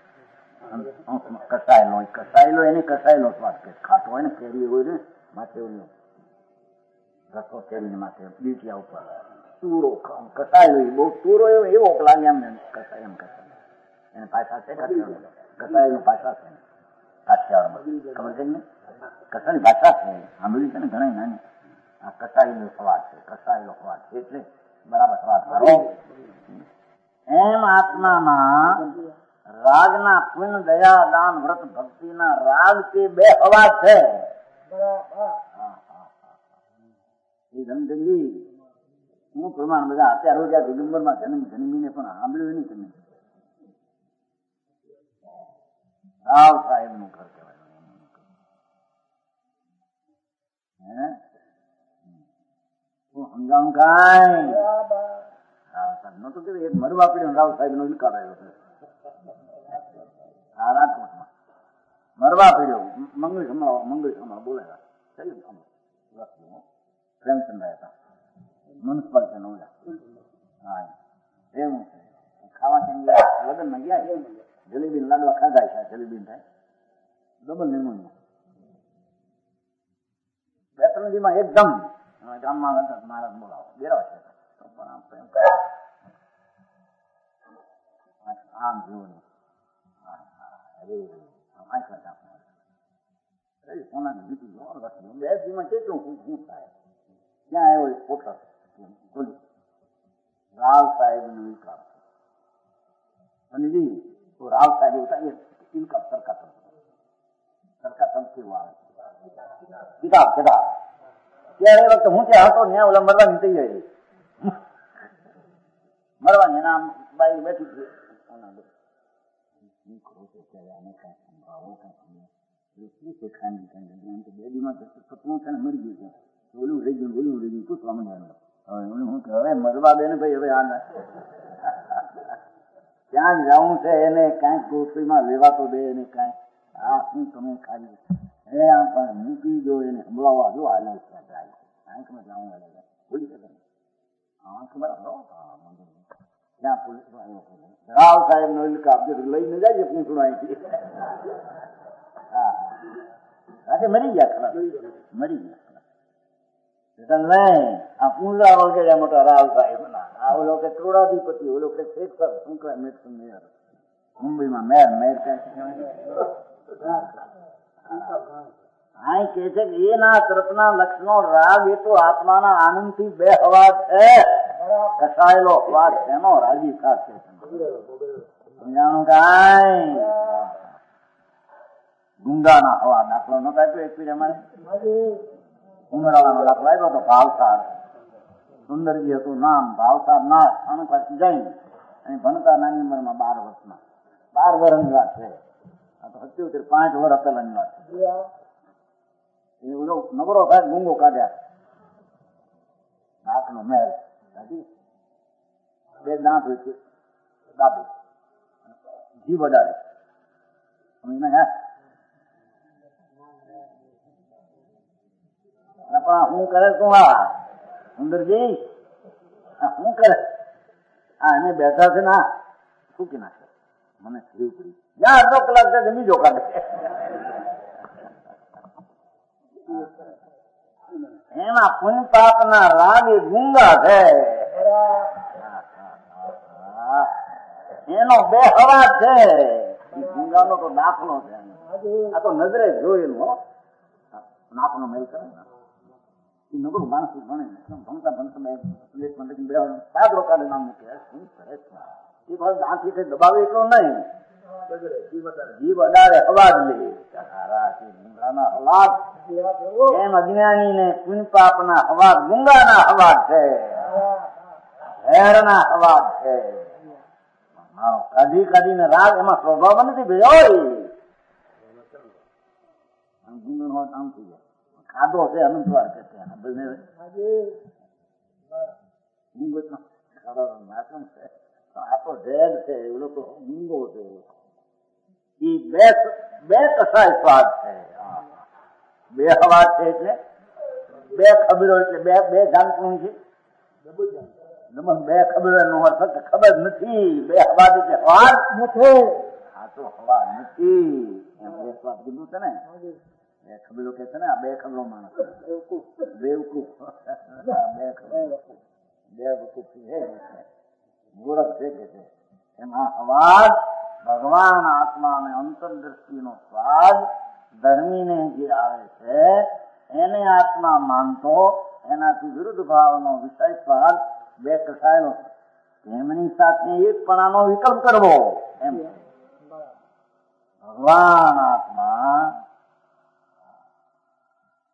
Speaker 2: કસાયેલો એને કસાયેલો સ્વાદ કે ખાતો હોય ને કેરી હોય ને માથે રસો કેરી માથે બીટિયા ઉપર તુરો કસાયેલો બહુ તુરો એવો લાગે એમ કસાય એમ કસાય એને ભાષા છે કસાયેલો ભાષા છે કાઠિયાવાડમાં ખબર છે ને કસાની ભાષા છે સાંભળ્યું છે ને ઘણા નાની. આ કસાયેલો સ્વાદ છે કસાયેલો સ્વાદ છે એટલે બરાબર સ્વાદ કરો. એમ આત્મામાં રાગના પુણ્ય દયા દાન વ્રત ભક્તિના રાગ તે બે અવાજ છે. એ ધમચંદી હું પ્રમાણ બધા અત્યાર રોજ આ દિગંબરમાં જન્મીને પણ સાંભળ્યું નહીં તમે. રાવ સાહેબ નું ઘર કહેવાય. હું સમજાવું કાંઈ નતો કે એક મરવા પડ્યો રાવ સાહેબ નો વિકાર આવ્યો છે આ રાજકોટમાં. મરવા પડ્યો મંગળી ખમા બોલાયા પ્રેમચંદ હતા મ્યુનિસિપાલિટી નો. હા એવું છે. ખાવા ક્યાં ગયા? લગ્ન માં ગયા. જલેબી લાડવા ખાધા છે. જલેબી થાય ડબલ નિમોનિયા. 2-3 દીમાં એકદમ ગામમાં હતા. મહારાજ બોલાવો બેરા છે આમ જોવું સોનાની બીટી 2 દીમાં કેટલું શું થાય. ક્યાં આવ્યો પોટર રાવ સાહેબ નો વિકાર. અને તો રાવ સાહેબ ઇનકમ સરકાર કેવું આવે કિતાબ ત્યારે એ વખતે હું ત્યાં હતો ત્યાં ઓલા મરવાની તૈયારી મરવાની એના બાઈ બેઠી હતી. મરી ગયું છે ઓલું રહી ગયું પૂછવા માંડ્યા. હવે મરવા દે ને ભાઈ. હવે આ ક્યાં જવું છે એને કાંઈક ગોઠવીમાં લેવા તો દે એને કાંઈ. આ શું તમે ખાલી મૂકી દો એને સંભળાવવા જો હાલ આંખમાં જવું બોલી શકે આંખ બરાબર. ત્યાં પોલીસ રાવ સાહેબ નો ઇલકાબ લઈને જાય પૂછડું અહીંથી. હા આજે મરી ગયા ખરા મરી ગયા. નહીં આ પૂંજા વગેરે મોટા રાવ સાહેબ ના. આ ઓલો કે કરોડાધિપતિ ઓલો કે શેખ શું કહે મેયર મુંબઈમાં મેયર અહીં કે છે કે એના તરફના લક્ષણો રાગ એ તો આત્માના આનંદ થી બે અવાજ છે. કસાયેલો અવાજ એનો રાજી સાથે સમજાણું કાંઈ. ગુંગાના હવા દાખલો નતો આપ્યો એક અમારે ઉમરાળાનો દાખલો આવ્યો હતો. ભાવસાર સુંદરજી હતું નામ. ભાવસાર ના સ્થાન પાછી જઈને અને ભણતા નાની ઉંમરમાં 12 વર્ષમાં 12 વર્ષની વાત છે. આ તો 77 5 વર્ષ પેલાની વાત છે. એ ઓલો નબળો થાય ગુંગો કાઢ્યા નાકનો મહેલ 2 દાંત હોય છે દાબે જીવ અડાડે. શું કરે તું આ સુંદરજી શું કરે? હા એને બેઠા છે ને શું નાખે મને જીવ પડી જ્યાં અડધો કલાક છે બીજો કાઢે. એમાં પુન પાપ ના રાગ એ ગુંગા છે. એનો બે અવાજ છે. ગુંગાનો તો દાખલો છે. આ તો નજરે જોયેલું નાકનો મેલ કરે નબળું માણસ ભણે ભણતા પાદરો કાઢે નામ મૂકે શું કરે એ પાછું દાંતથી દબાવે એટલો નહીં જીવ અડાડે અવાજ લે. અવાજ એમ અજ્ઞાની ને પુન પાપ ના અવાજ ગુંગાના અવાજ છે. હેરના અવાજ છે. કાઢીને રાગ એમાં સ્વભાવ નથી ભાઈ. આમ થઈ જાય ખાધો છે અનંતવાર કે આ તો ઝેર છે. એ લોકો મૂંગો છે. એ બે કસાય સ્વાદ છે. 2 અવાજ છે એટલે 2 ખબરો એટલે બે જાણતું છે. 2 ખબરો નો અર્થ ખબર નથી. 2 અવાજ એટલે અવાજ નથી. આ તો અવાજ નથી એમ 2 સ્વાદ કીધું છે ને. 2 ખબરો કે છે ને આ 2 ખબરો માણસ બેવકૂફ મૂર્ખ છે કે છે. એમાં અવાજ ભગવાન આત્મા અને અંતરદ્રષ્ટિ નો સ્વાદ ધર્મીને જે આવે છે એને આત્મા માનતો એનાથી વિરુદ્ધ ભાવનો વિષય સ્વાદ 2 કસાયેલો એમની સાથે એકપણાનો વિકલ્પ કરવો એમ. ભગવાન આત્મા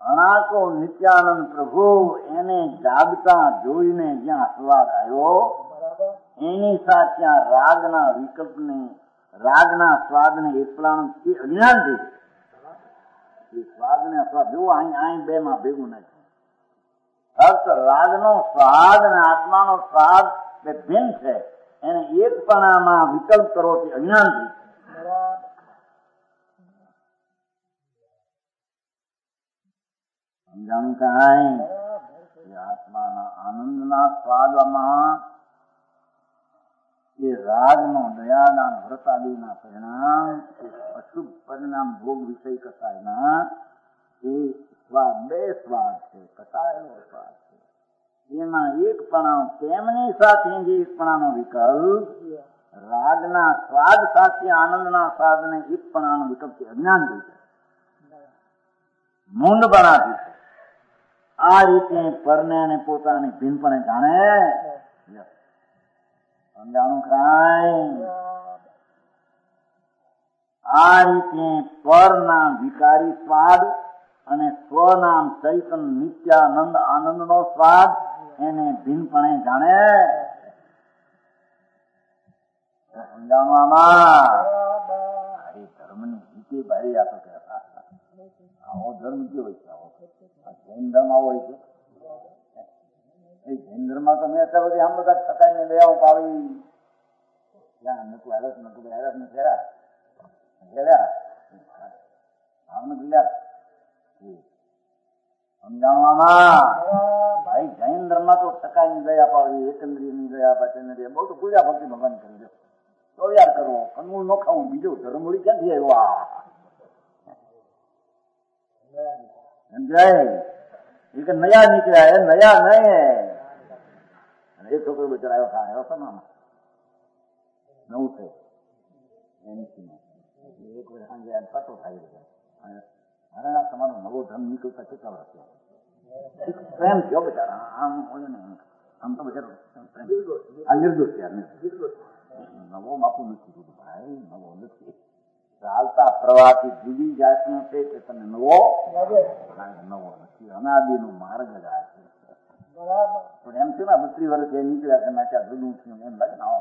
Speaker 2: અણાકો નિત્યાનંદ પ્રભુ એને જાગતા જોઈને જ્યાં સ્વાદ આવ્યો એની સાથે ત્યાં રાગના વિકલ્પને રાગના સ્વાદને એકલાણ અજ્ઞાન થઈ એ સ્વાદને સ્વાદ જુઓ અહીં બે માં ભેગું નથી. ફક્ત રાગનો સ્વાદ અને આત્માનો સ્વાદ બે ભિન્ન છે. એને એકપણામાં વિકલ્પ કરો તે અજ્ઞાન થઈ સમજાણું કાંઈ આત્માના આનંદના સ્વાદમાં એ રાગનો દયાદાન વ્રતાદિના પરિણામ એ અશુભ પરિણામ ભોગ વિષય કસાયના એ સ્વાદ બે સ્વાદ છે. કસાયેલો સ્વાદ છે એમાં એકપણા તેમની સાથે જે એકપણાનો વિકલ્પ રાગના સ્વાદ સાથે આનંદના સ્વાદને એકપણાનો વિકલ્પ છે અજ્ઞાન થઈ છે મૂંડ બનાવી છે. આ રીતે પરને અને પોતાની ભિન્નપણે જાણે સમજાણું કાંઈ. આ રીતે પરના વિકારી સ્વાદ અને સ્વનામ ચૈતન નિત્યાનંદ આનંદનો સ્વાદ એને ભિન્નપણે જાણે સમજાણું. આમાં ધર્મની રીતે ભારે આપો કે આવો ધર્મ કેવો છે આવો જૈન ધર્મ આવો હોય છે. એ જૈન ધર્મ તો મેં અત્યાર બધી આમ બધા ટકાઈને દયાઓ પાવી ત્યાં નતું હેરસ નતું હેરસ ને ફેરા સમજાવવામાં ભાઈ જૈન ધર્મ તો ટકાઈની દયા પાવી એકંદરીની દયા પાચંદ્રિય બહુ તો પૂજા ભક્તિ ભગવાન કરી દો તો યાર કરવો કંદમૂળ નો ખાવું બીજો ધર્મ મૂળી ક્યાંથી આવ્યો સમજાય એ કે નયા નીકળ્યા એ નયા નહીં. એક છોકરો બિચારો આવ્યો આવ્યો હતો ને નવું છે એની એક વર્ષ સાંજે પતો થાય અરે તમારો નવો ધર્મ નીકળતા કેટલા વર્ષ પ્રેમ થયો બિચારા આમ હોય ને આમ તો બિચારો આ નિર્દોષ નવો બાપુ નથી કીધું ભાઈ નવો નથી ચાલતા પ્રવાહથી જુદી જાતનો છે કે તમે નવો નથી અનાદિ નો માર્ગ જ આ છે. પણ એમ છે ને 32 વર્ષ એ નીકળ્યા છે નાખ્યા જુદું થયું એમ લાગે ને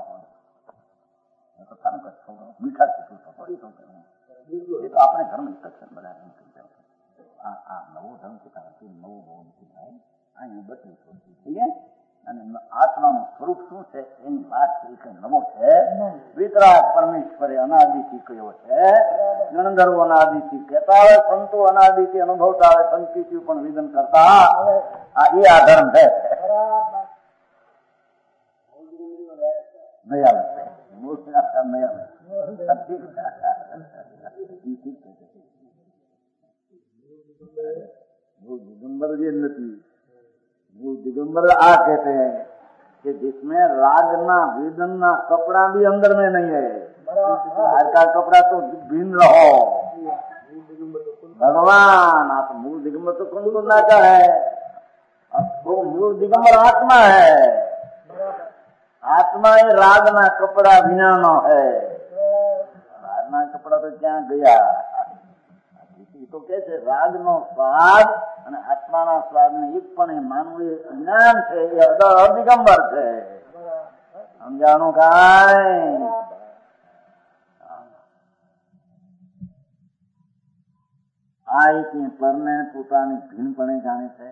Speaker 2: મીઠા શીખવું એ તો આપણે ધર્મ ઇન્સ્ટ્રક્શન બધા આ નવો ધર્મ છે નવો બહુ નથી થાય અહીં 32 વર્ષથી થઈએ અને આત્માનું સ્વરૂપ શું છે એની વાત છે નવો છે. વિતરાગ પરમેશ્વરે અનાદિથી કયો છે ગણધર્વો અનાદિથી કહેતા આવે સંતો અનાદિથી અનુભવતા આવે સંકિત પણ વિધન કરતા આ એ આ ધર્મ છે. दिगंबर ये नहीं वो दिगंबर आ कहते हैं कि जिसमें रागना वेदना कपड़ा भी अंदर में नहीं है. बाहर का कपड़ा तो भिन्न रहो भगवान आप मूल दिगंबर तो कौन बोलना का है वो मूल दिगंबर आत्मा है. आत्मा ये रागना कपड़ा बिना नो है. रागना कपड़ा तो क्या गया તો કે છે રાગનો સ્વાદ અને આત્માના સ્વાદને એક પણ માનવું એ જ્ઞાન છે એ અધિગંબર છે. સમજાણું કાંઈ. આ એક પરને પોતાની ભિન્નપણે જાણે છે.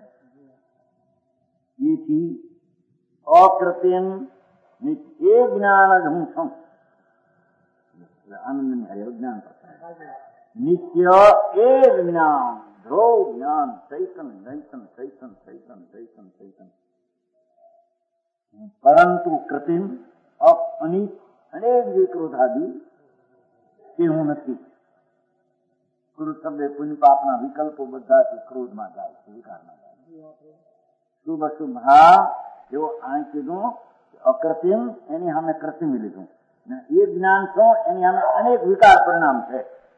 Speaker 2: એથી અકૃત્રિમ એ જ્ઞાન જ હું છું આનંદની હરે જ્ઞાન નિત્ય એ જ્ઞાન ધ્રુવ જ્ઞાન ચૈતન ચૈતન ચૈતન ચૈતન ચૈતન ચૈતન પરંતુ કૃત્રિમ અનિત અનેક વિકૃતાદિ તે હું નથી. ક્રોધ શબ્દ પુણ્ય પાપના વિકલ્પો બધાથી ક્રોધમાં જાય છે વિકારમાં જાય. શુભ અશુભ હા એવો આ કીધું અકૃત્રિમ એની સામે કૃત્રિમ લીધું એ જ્ઞાન શું એની સામે અનેક વિકાર પરિણામ છે.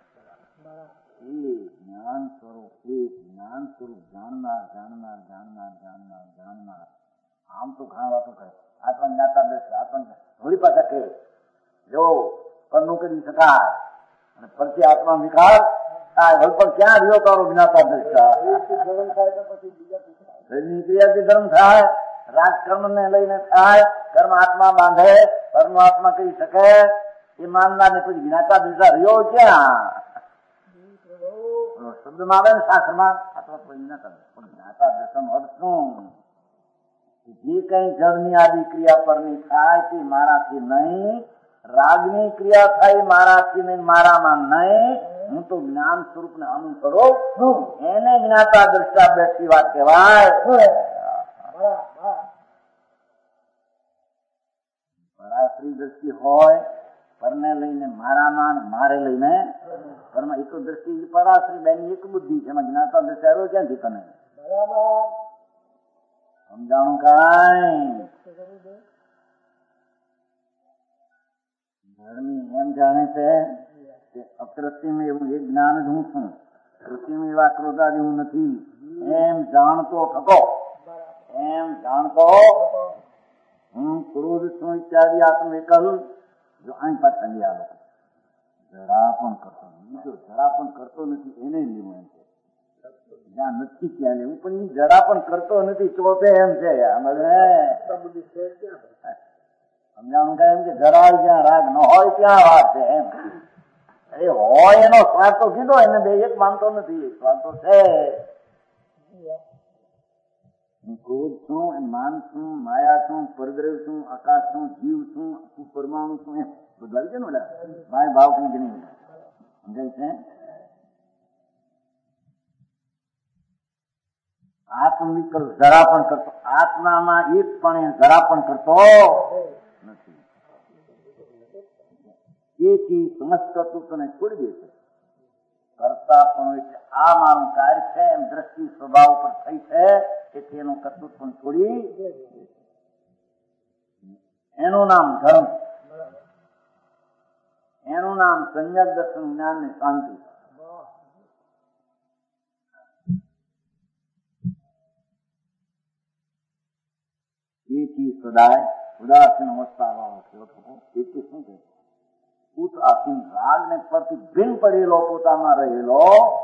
Speaker 2: જ્ઞાન સ્વરૂપ જાણનાર જાણનાર જાણનાર જાણનાર જાણનાર આમ તો ઘણા વાતો કહે આત્મા જ્ઞાતા બેસે આત્મા થોડી પાછા કહે જો પરનું કરી શકાય અને પરથી આત્મા વિકાર વલ્પક ક્યાં રહ્યો તારો જ્ઞાતા દ્રષ્ટા? ક્રિયાથી ધર્મ થાય, રાજકર્મ ને લઈને થાય, કર્મ આત્મા બાંધે, પરમાત્મા કરી શકે એ માનનાર ને પછી જ્ઞાતા દ્રષ્ટા રહ્યો ક્યાં? શબ્દમાં આવે ને શાસ્ત્રમાં પણ જ્ઞાતા દ્રષ્ટાનો અર્થ શું? જે કઈ જળની આદિ ક્રિયા પરની થાય તે મારાથી નહીં, રાગની ક્રિયા થાય મારાથી નહીં, મારામાં નહીં, હું તો જ્ઞાન સ્વરૂપ ને અનુસરું છું, એને જ્ઞાતા દ્રષ્ટા બેઠી વાત કહેવાય. પરાશ્રી દ્રષ્ટિ હોય પરને લઈને મારામાં, મારે લઈને પરમાં, એક દ્રષ્ટિ પરાશ્રી બેની એક બુદ્ધિ છે, એમાં જ્ઞાતા દ્રષ્ટિ આવ્યો ક્યાંથી તને? સમજાણું કાંઈ? ધર્મી એમ જાણે છે કે અકૃત્રિમ એવું એક જ્ઞાન જ હું છું, કૃત્રિમ એવા ક્રોધાદી હું નથી, એમ જાણતો થતો, એમ જાણતો હું ક્રોધ છું ઇત્યાદિ આત્મ એકલ. જો અહીં પાછા લઈ આવે જરા પણ કરતો નથી, જો જરા પણ કરતો નથી એને લેવું એમ છે, જ્યાં નથી ત્યાં લેવું, પણ એ જરા પણ કરતો નથી ચોથે એમ છે. સમજાણું કે એમ કે જરા જ્યાં રાગ ન હોય ત્યાં વાત છે એમ. એ હોય એનો સ્વાદ તો કીધો, એને બે એક માનતો નથી, સ્વાદ તો છે. હું ક્રોધ છું, માન છું, માયા છું, પરદ્રવ છું, આકાશ છું, જીવ છું, પરમાણુ છું, એમ બધું છે ને ભાઈ ભાવ કઈ જ નહીં સમજાય છે. આત્મવિકલ્પ જરા પણ કરતો, આત્મામાં એક પણ જરા પણ કરતો નથી. એથી સમસ્ત તત્વને છોડી દે છે. કરતા પણ આ મારું કાર્ય છે એમ દ્રષ્ટિ સ્વભાવ પર થઈ છે, તેથી એનું કર્તૃત્વ પણ છોડી, એનું નામ ધર્મ, એનું નામ સંયમ દર્શન જ્ઞાન ને શાંતિ. એથી સદાય ઉદાસીન અવસ્થા વાળો થયો હતો. એથી શું કહે? ઉદાસીન રાગ ને પરથી ભિન્ન પડેલો, પોતામાં રહેલો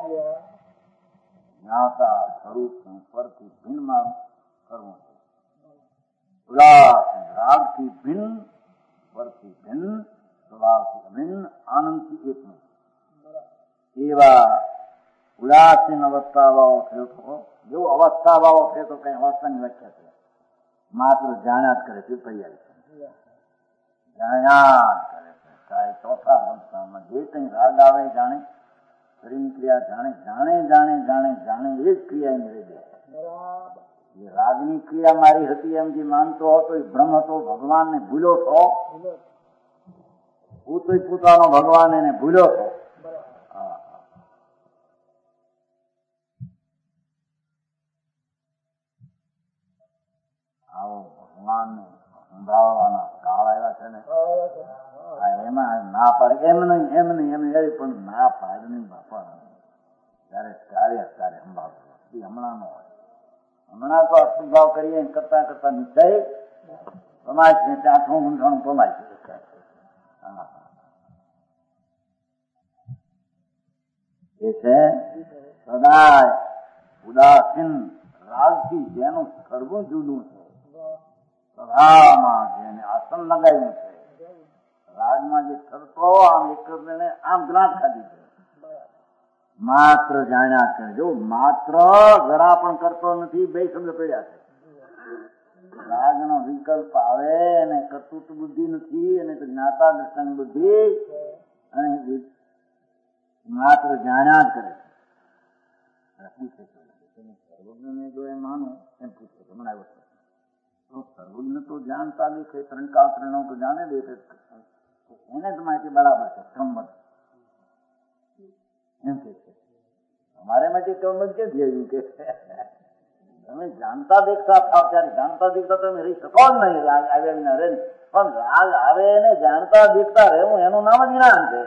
Speaker 2: જ્ઞાતા સ્વરૂપ પરથી ભિન્નમાં કરવું છે. ઉદાસીન રાગ થી ભિન્ન, પરથી ભિન્ન, સ્વભાવથી અભિન્ન, આનંદથી એકનું એવા ઉદાસીન અવસ્થા વાળો થયો હતો. જો અવસ્થા વાળો થયો તો કઈ અવસ્થાની વ્યાખ્યા છે, માત્ર જાણ્યા જ કરે છે, તૈયારી છે, જાણ્યા જ કરે છે. ચાહે ચોથા અવસ્થામાં જે કઈ રાગ આવે જાણે, શરીરની ક્રિયા જાણે, જાણે જાણે જાણે જાણે એ જ ક્રિયા એની રહી જાય. એ રાગની ક્રિયા મારી હતી એમ જે માનતો હતો એ ભ્રમ હતો, ભગવાનને ભૂલ્યો હતો, પોતે પોતાનો ભગવાન એને ભૂલ્યો હતો. આવો ભગવાનને સંભાળવાના કાળ આવ્યા છે ને, એમાં ના પાડે એમ નહીં, એમ નહીં, એમ એ પણ ના પાડે નહીં બાપા. જયારે કાર્ય ત્યારે સંભાળતો એ હમણાં નો હોય. હમણાં તો અશુભાવ કરીએ કરતા કરતા નિશ્ચય સમાજ છે, ત્યાં આઠમું ગુંઠાણું સમાજ છે. એ છે સદાય ઉદાસીન રાગથી જેનું સર્વું જુદું છે, સભામાં જેને આસન લગાવ્યું છે, રાજમાં જે કરતો આમ એક આમ ગ્રાંટ ખાધી છે, માત્ર જાણ્યા કરે. જો માત્ર જરા પણ કરતો નથી, બે શબ્દ પડ્યા છે. રાગનો વિકલ્પ આવે અને કર્તૃત્વ બુદ્ધિ નથી, અને જ્ઞાતા દર્શન બુદ્ધિ, અને માત્ર જાણ્યા જ કરે. પૂછે સર્વજ્ઞને જો એ માનું એમ પૂછે હમણાં આવ્યો તો સર્વજ્ઞ તો જાણતા દેખે, ત્રણકાળ ત્રણો તો જાણે દેખે, એને જ માહિતી બરાબર છે. સંમત એમ કે છે અમારે માટે કમત કે થયું કે તમે જાણતા દેખતા થાવ ત્યારે જાણતા દેખતા તમે રહી શકો જ નહીં. રાગ આવે ને રહે, પણ રાગ આવે ને જાણતા દેખતા રહેવું એનું નામ જ જ્ઞાન છે.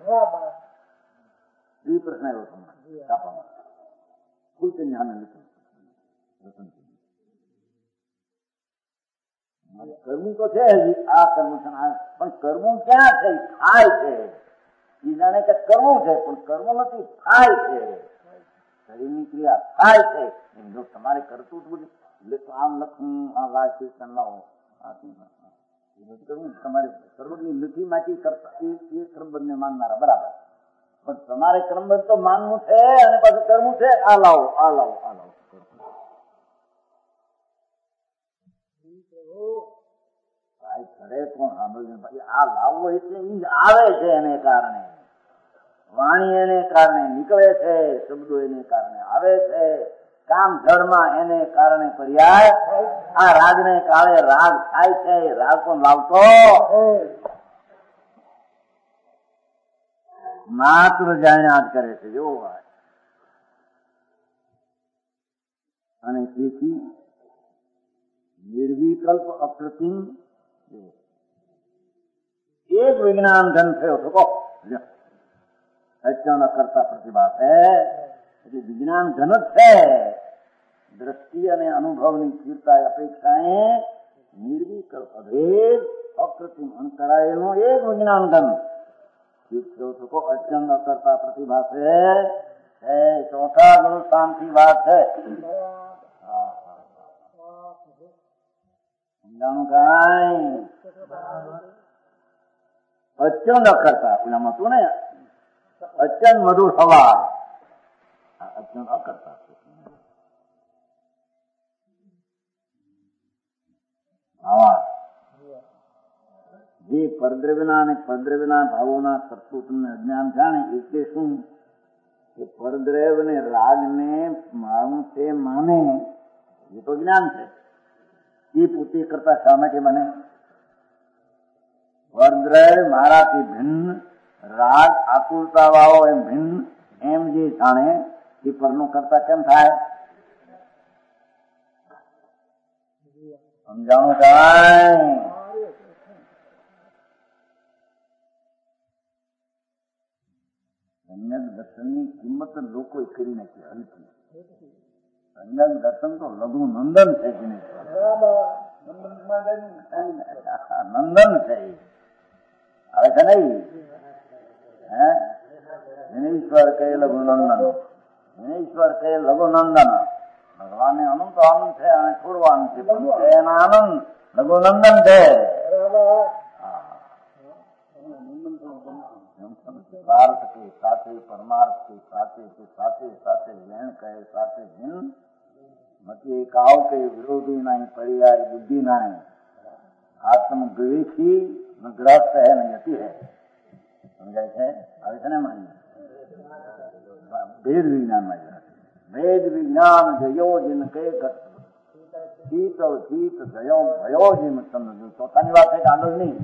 Speaker 2: એ પ્રશ્ન આવ્યો તમને કાપામાં કોઈ જ્ઞાન નથી. કરવું તો છે આ કરવું છે, પણ કરવું ક્યાં છે? થાય છે એ જાણે કે કરવું છે પણ કરવું નથી, થાય છે. શરીરની ક્રિયા થાય છે. જો તમારે કરતું જ બધું આમ લખવું, આ લાશ લાવો, નથી કરવું. તમારે સર્વજ્ઞ લખી માંથી કરતા એ ક્રમબદ્ધને માનનારા બરાબર, પણ તમારે ક્રમબદ્ધ તો માનવું છે અને પાછું કરવું છે. આ લાવો, આ લાવો, આ લાવો. કરે કોણ સાંભળ્યું? આ લાવવો એટલે એ આવે છે એને કારણે, વાણી એને કારણે નીકળે છે, શબ્દો એને કારણે આવે છે, કામ જળમાં એને કારણે પર્યાય. આ રાગને કાળે રાગ થાય છે. રાગ પણ લાવતો માત્ર જાણ્યા જ કરે છે. જો અને તેથી નિર્વિકલ્પ અપ્રતિમ એક વિજ્ઞાન ધન થયો તો અચણ કરતા પ્રતિભા છે. એટલે વિજ્ઞાન ધન જ છે. દ્રષ્ટિ અને અનુભવની સ્થિરતા અપેક્ષાએ નિર્વિકલ્પ અભેદ અપ્રતિમ અંતરાયેલું એક વિજ્ઞાન ધન થયો અચણ કરતા પ્રતિભા છે. ચોથા ગુરુ શાંતિ વાત છે. સમજાણું કાંઈ? અચંદ અકર્તા પેલામાં હતું ને, અચંદ મધુર હવા, અચંદ અકર્તા. જે પરદ્રવ્યના અને પરદ્રવ્યના ભાવોના કર્તૃત્વને અજ્ઞાન જાણે એટલે શું કે પરદ્રવ્ય ને રાગ ને મારું છે માને એ તો જ્ઞાન છે. એ પોતે કરતા શા માટે બને? પરદ્રવ્ય મારાથી ભિન્ન, રાગ આકુલતા વાળો એમ ભિન્ન, એમ જે જાણે એ પરનો કરતા કેમ થાય? સમજાણું કાંઈ? સમ્યક દર્શનની કિંમત લોકો કરી નાખી હલકી. સમ્યક દર્શન તો લઘુ નંદન છે. નંદન છે આવે છે નહી? વિનેશ્વર કહે લઘુ નંદન, વિનેશ્વર કહે લઘુ નંદન. ભગવાન ને અનંત આનંદ છે અને છોડવાનું છે, પણ એના આનંદ લઘુ નંદન છે. પાર્થ કે સાથે, પરમાર્થ કે સાથે, સાથે સાથે લેણ કહે સાથે ભિન્ન, મતી એકાવ કે વિરોધી નહીં, પર્યાય બુદ્ધિ નહીં, આત્મદ્વેષી ન ગ્રસ્ત હે ન યતિ હે. સમજાય છે? આવે છે ને? માની ભેદ વિજ્ઞાન માં ભેદ વિજ્ઞાન જયો જીન કે શીતળ શીત જયો ભયો જીમ ચંદ્ર. ચોથાની વાત છે કે આગળ નહીં.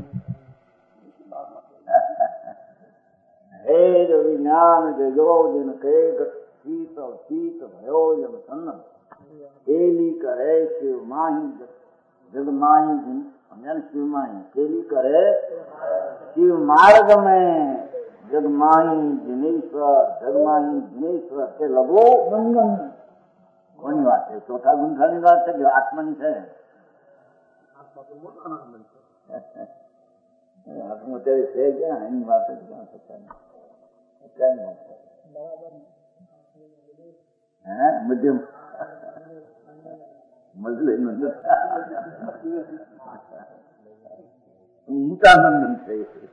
Speaker 2: ભેદ વિજ્ઞાન જયો જીન કે શીતળ શીત ભયો જીમ ચંદ્ર. કેલી કરે શિવ માહી જગ માહી, શિવ માહી કેલી કરે શિવ માર્ગ में જગમાહી જિનેશ્વર, જગમાહી જિનેશ્વર તે લઘુ નંદન. કોની વાત છે? ચોથા ગુંઠાની વાત છે કે આત્માની છે? આત્મા અત્યારે છે ક્યાં? એની વાત જ ક્યાં થતા? મધ્યમ મજલે ઊંચાનંદન છે.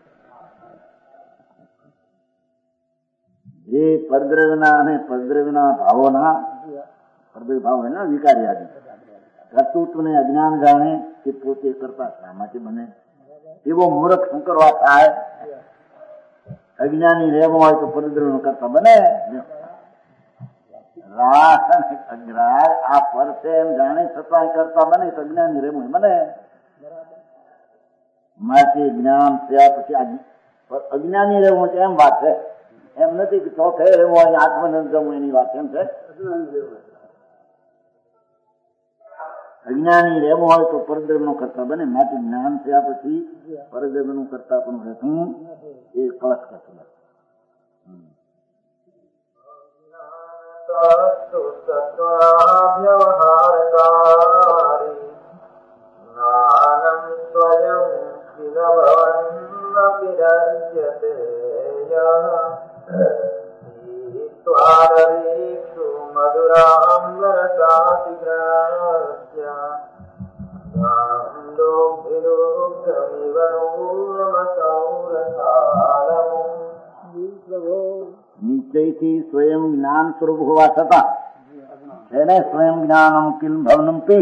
Speaker 2: જે પરદ્રવ્યના અને પરદ્રવ્યના ભાવોના, પરદ્રવ્ય ભાવ હોય ને વિકારી આદિ કર્તૃત્વને અજ્ઞાન જાણે કે પોતે કરતા શા માટે બને? એવો મૂર્ખ શંકરવા થાય. અજ્ઞાની રહેવો હોય તો પરદ્રવ્યનો કરતા બને. રાગ અને અગ્રાહ આ પર છે એમ જાણે છતાં કરતા બને તો અજ્ઞાની રહેવું બને. માટે જ્ઞાન થયા પછી અજ્ઞાની રહેવું એમ વાત છે. એમ નથી કે ચોથે રહેવું હોય આત્મનંદ જવું એની વાત એમ છે. અજ્ઞાની રહેવું હોય તો પરદ્રવ્યનો કરતા બને. માટે જ્ઞાન થયા પછી પરદ્રવ્યનું કરતા પણ રહેતું એ કળશ કરતું.
Speaker 3: જ્ઞાનમ સ્વયં
Speaker 2: તેથી સ્વયં જ્ઞાન સ્વરૂપ હોવા છતાં જેને સ્વયં જ્ઞાનમ કિલ ભવનમ પી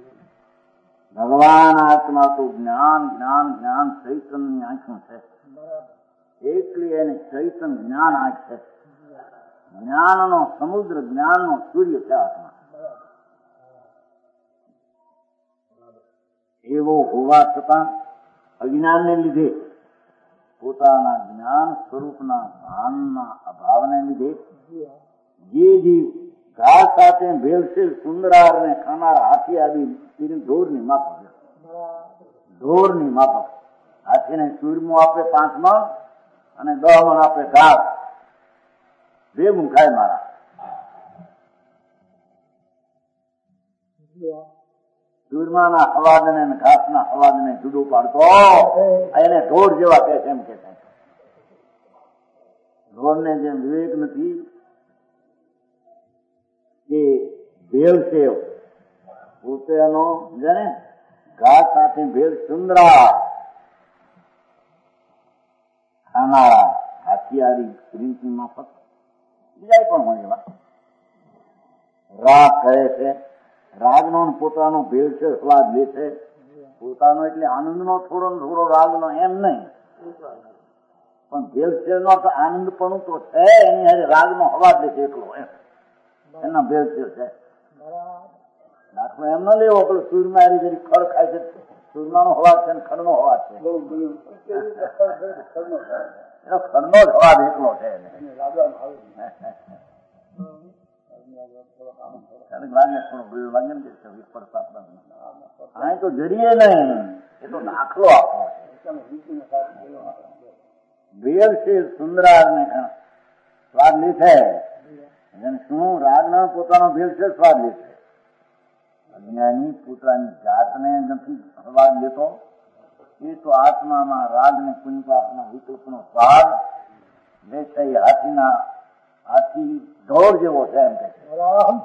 Speaker 2: ભગવાન આત્મા તો જ્ઞાન જ્ઞાન જ્ઞાન ચૈતન્ય આંખું છે. એટલી એને ચૈતન્ય જ્ઞાન આંખ છે. જ્ઞાનનો સમુદ્ર, જ્ઞાનનો સૂર્ય છે આત્મા. એવો હોવા છતાં અજ્ઞાનને લીધે, પોતાના જ્ઞાન સ્વરૂપના ભાનના અભાવને લીધે જે જીવ ઘાસ સાથે ભેળસેળ સુંદરાર ને ખાનાર હાથી આદિ ઢોરની માફક, ઢોરની માફક હાથીને સૂરમું આપે 5 મણ અને 10 મણ આપે ઘાસ, ભેગું ખાય મારા. સૂરમાના હવાદને અને ઘાસના હવાદને જુદું પાડતો એને ઢોર જેવા કે છે. એમ કે ઢોરને જેમ વિવેક નથી કે ભેળસેળ પોતેનો જાણે ઘાસ સાથે ભેળ સુંદરા ખાનારા હાથિયારી પ્રિન્સની માફક બીજા પણ હોય એવા. રાગ કહે છે, રાગનો પોતાનો ભેળસેળ સ્વાદ લે છે. પોતાનો એટલે આનંદનો થોડો થોડો રાગનો એમ નહીં, પણ ભેળસેળનો તો આનંદ પણ તો છે. એની હારે રાગનો હવાજ લે છે એકલો, એમ એના ભેળસેળ છે. દાખલો એમ ન લેવો કે સૂરમાં એની જરી ખડ ખાય છે, સૂરમાનો હવાજ છે ને ખડનો હવાજ છે. ખડનો જ હવાજ એકલો છે. તો જડીએ નહીં, એ તો દાખલો આપો. ભેળસેળ સુંદરાર ને સ્વાદ લે છે. શું રાગના પોતાનો ભેળસેળ સ્વાદ લે છે. અજ્ઞાની પોતાની જાતને નથી સ્વાદ લેતો. એ તો આત્મામાં રાગ ને પુંજપાપના વિકલ્પનો સ્વાદ લે છે. હાથી ઢોર જેવો છે એમ કે છે.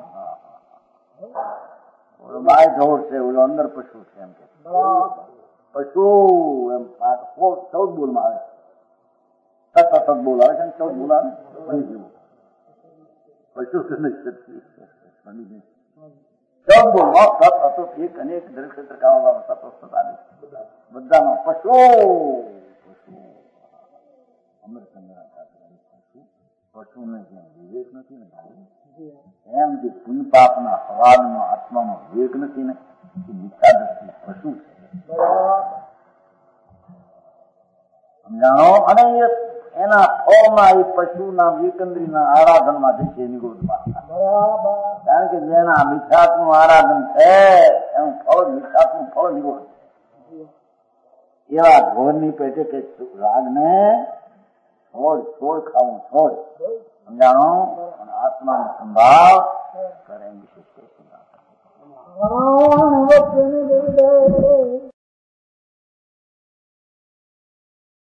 Speaker 2: ઓલો બાય ઢોર છે, ઓલો અંદર પશુ છે એમ કે પશુ એમ 14 બોલમાં આવે છે. સતત બોલ આવે છે ને 14 બોલ આવે જેવું પશુ સબ બોલમાં સત હતો. એક અનેક દરેક ક્ષેત્ર કામમાં સત બધામાં પશુ પશુ અમૃતચંદ્ર પશુને જેમ વિવેક નથી ને એમ જે પુણ્ય પાપના હવાલમાં આત્મામાં વિવેક નથી ને એ મિથ્યા દ્રષ્ટિ પશુ છે. સમજાણો? અને એના ફળમાં એ પશુના એકંદરીના આરાધનમાં જશે નિગોદમાં. કારણ કે જેના મિથ્યાત્મનું આરાધન છે એનું ફળ મિથ્યાત્મનું ફળ નિગોદ. એવા ઢોરની પેટે કે રાગને છોડ ખાવું છોડ. સમજાણો? અને આત્માનો સંભાવ કરે વિશેષ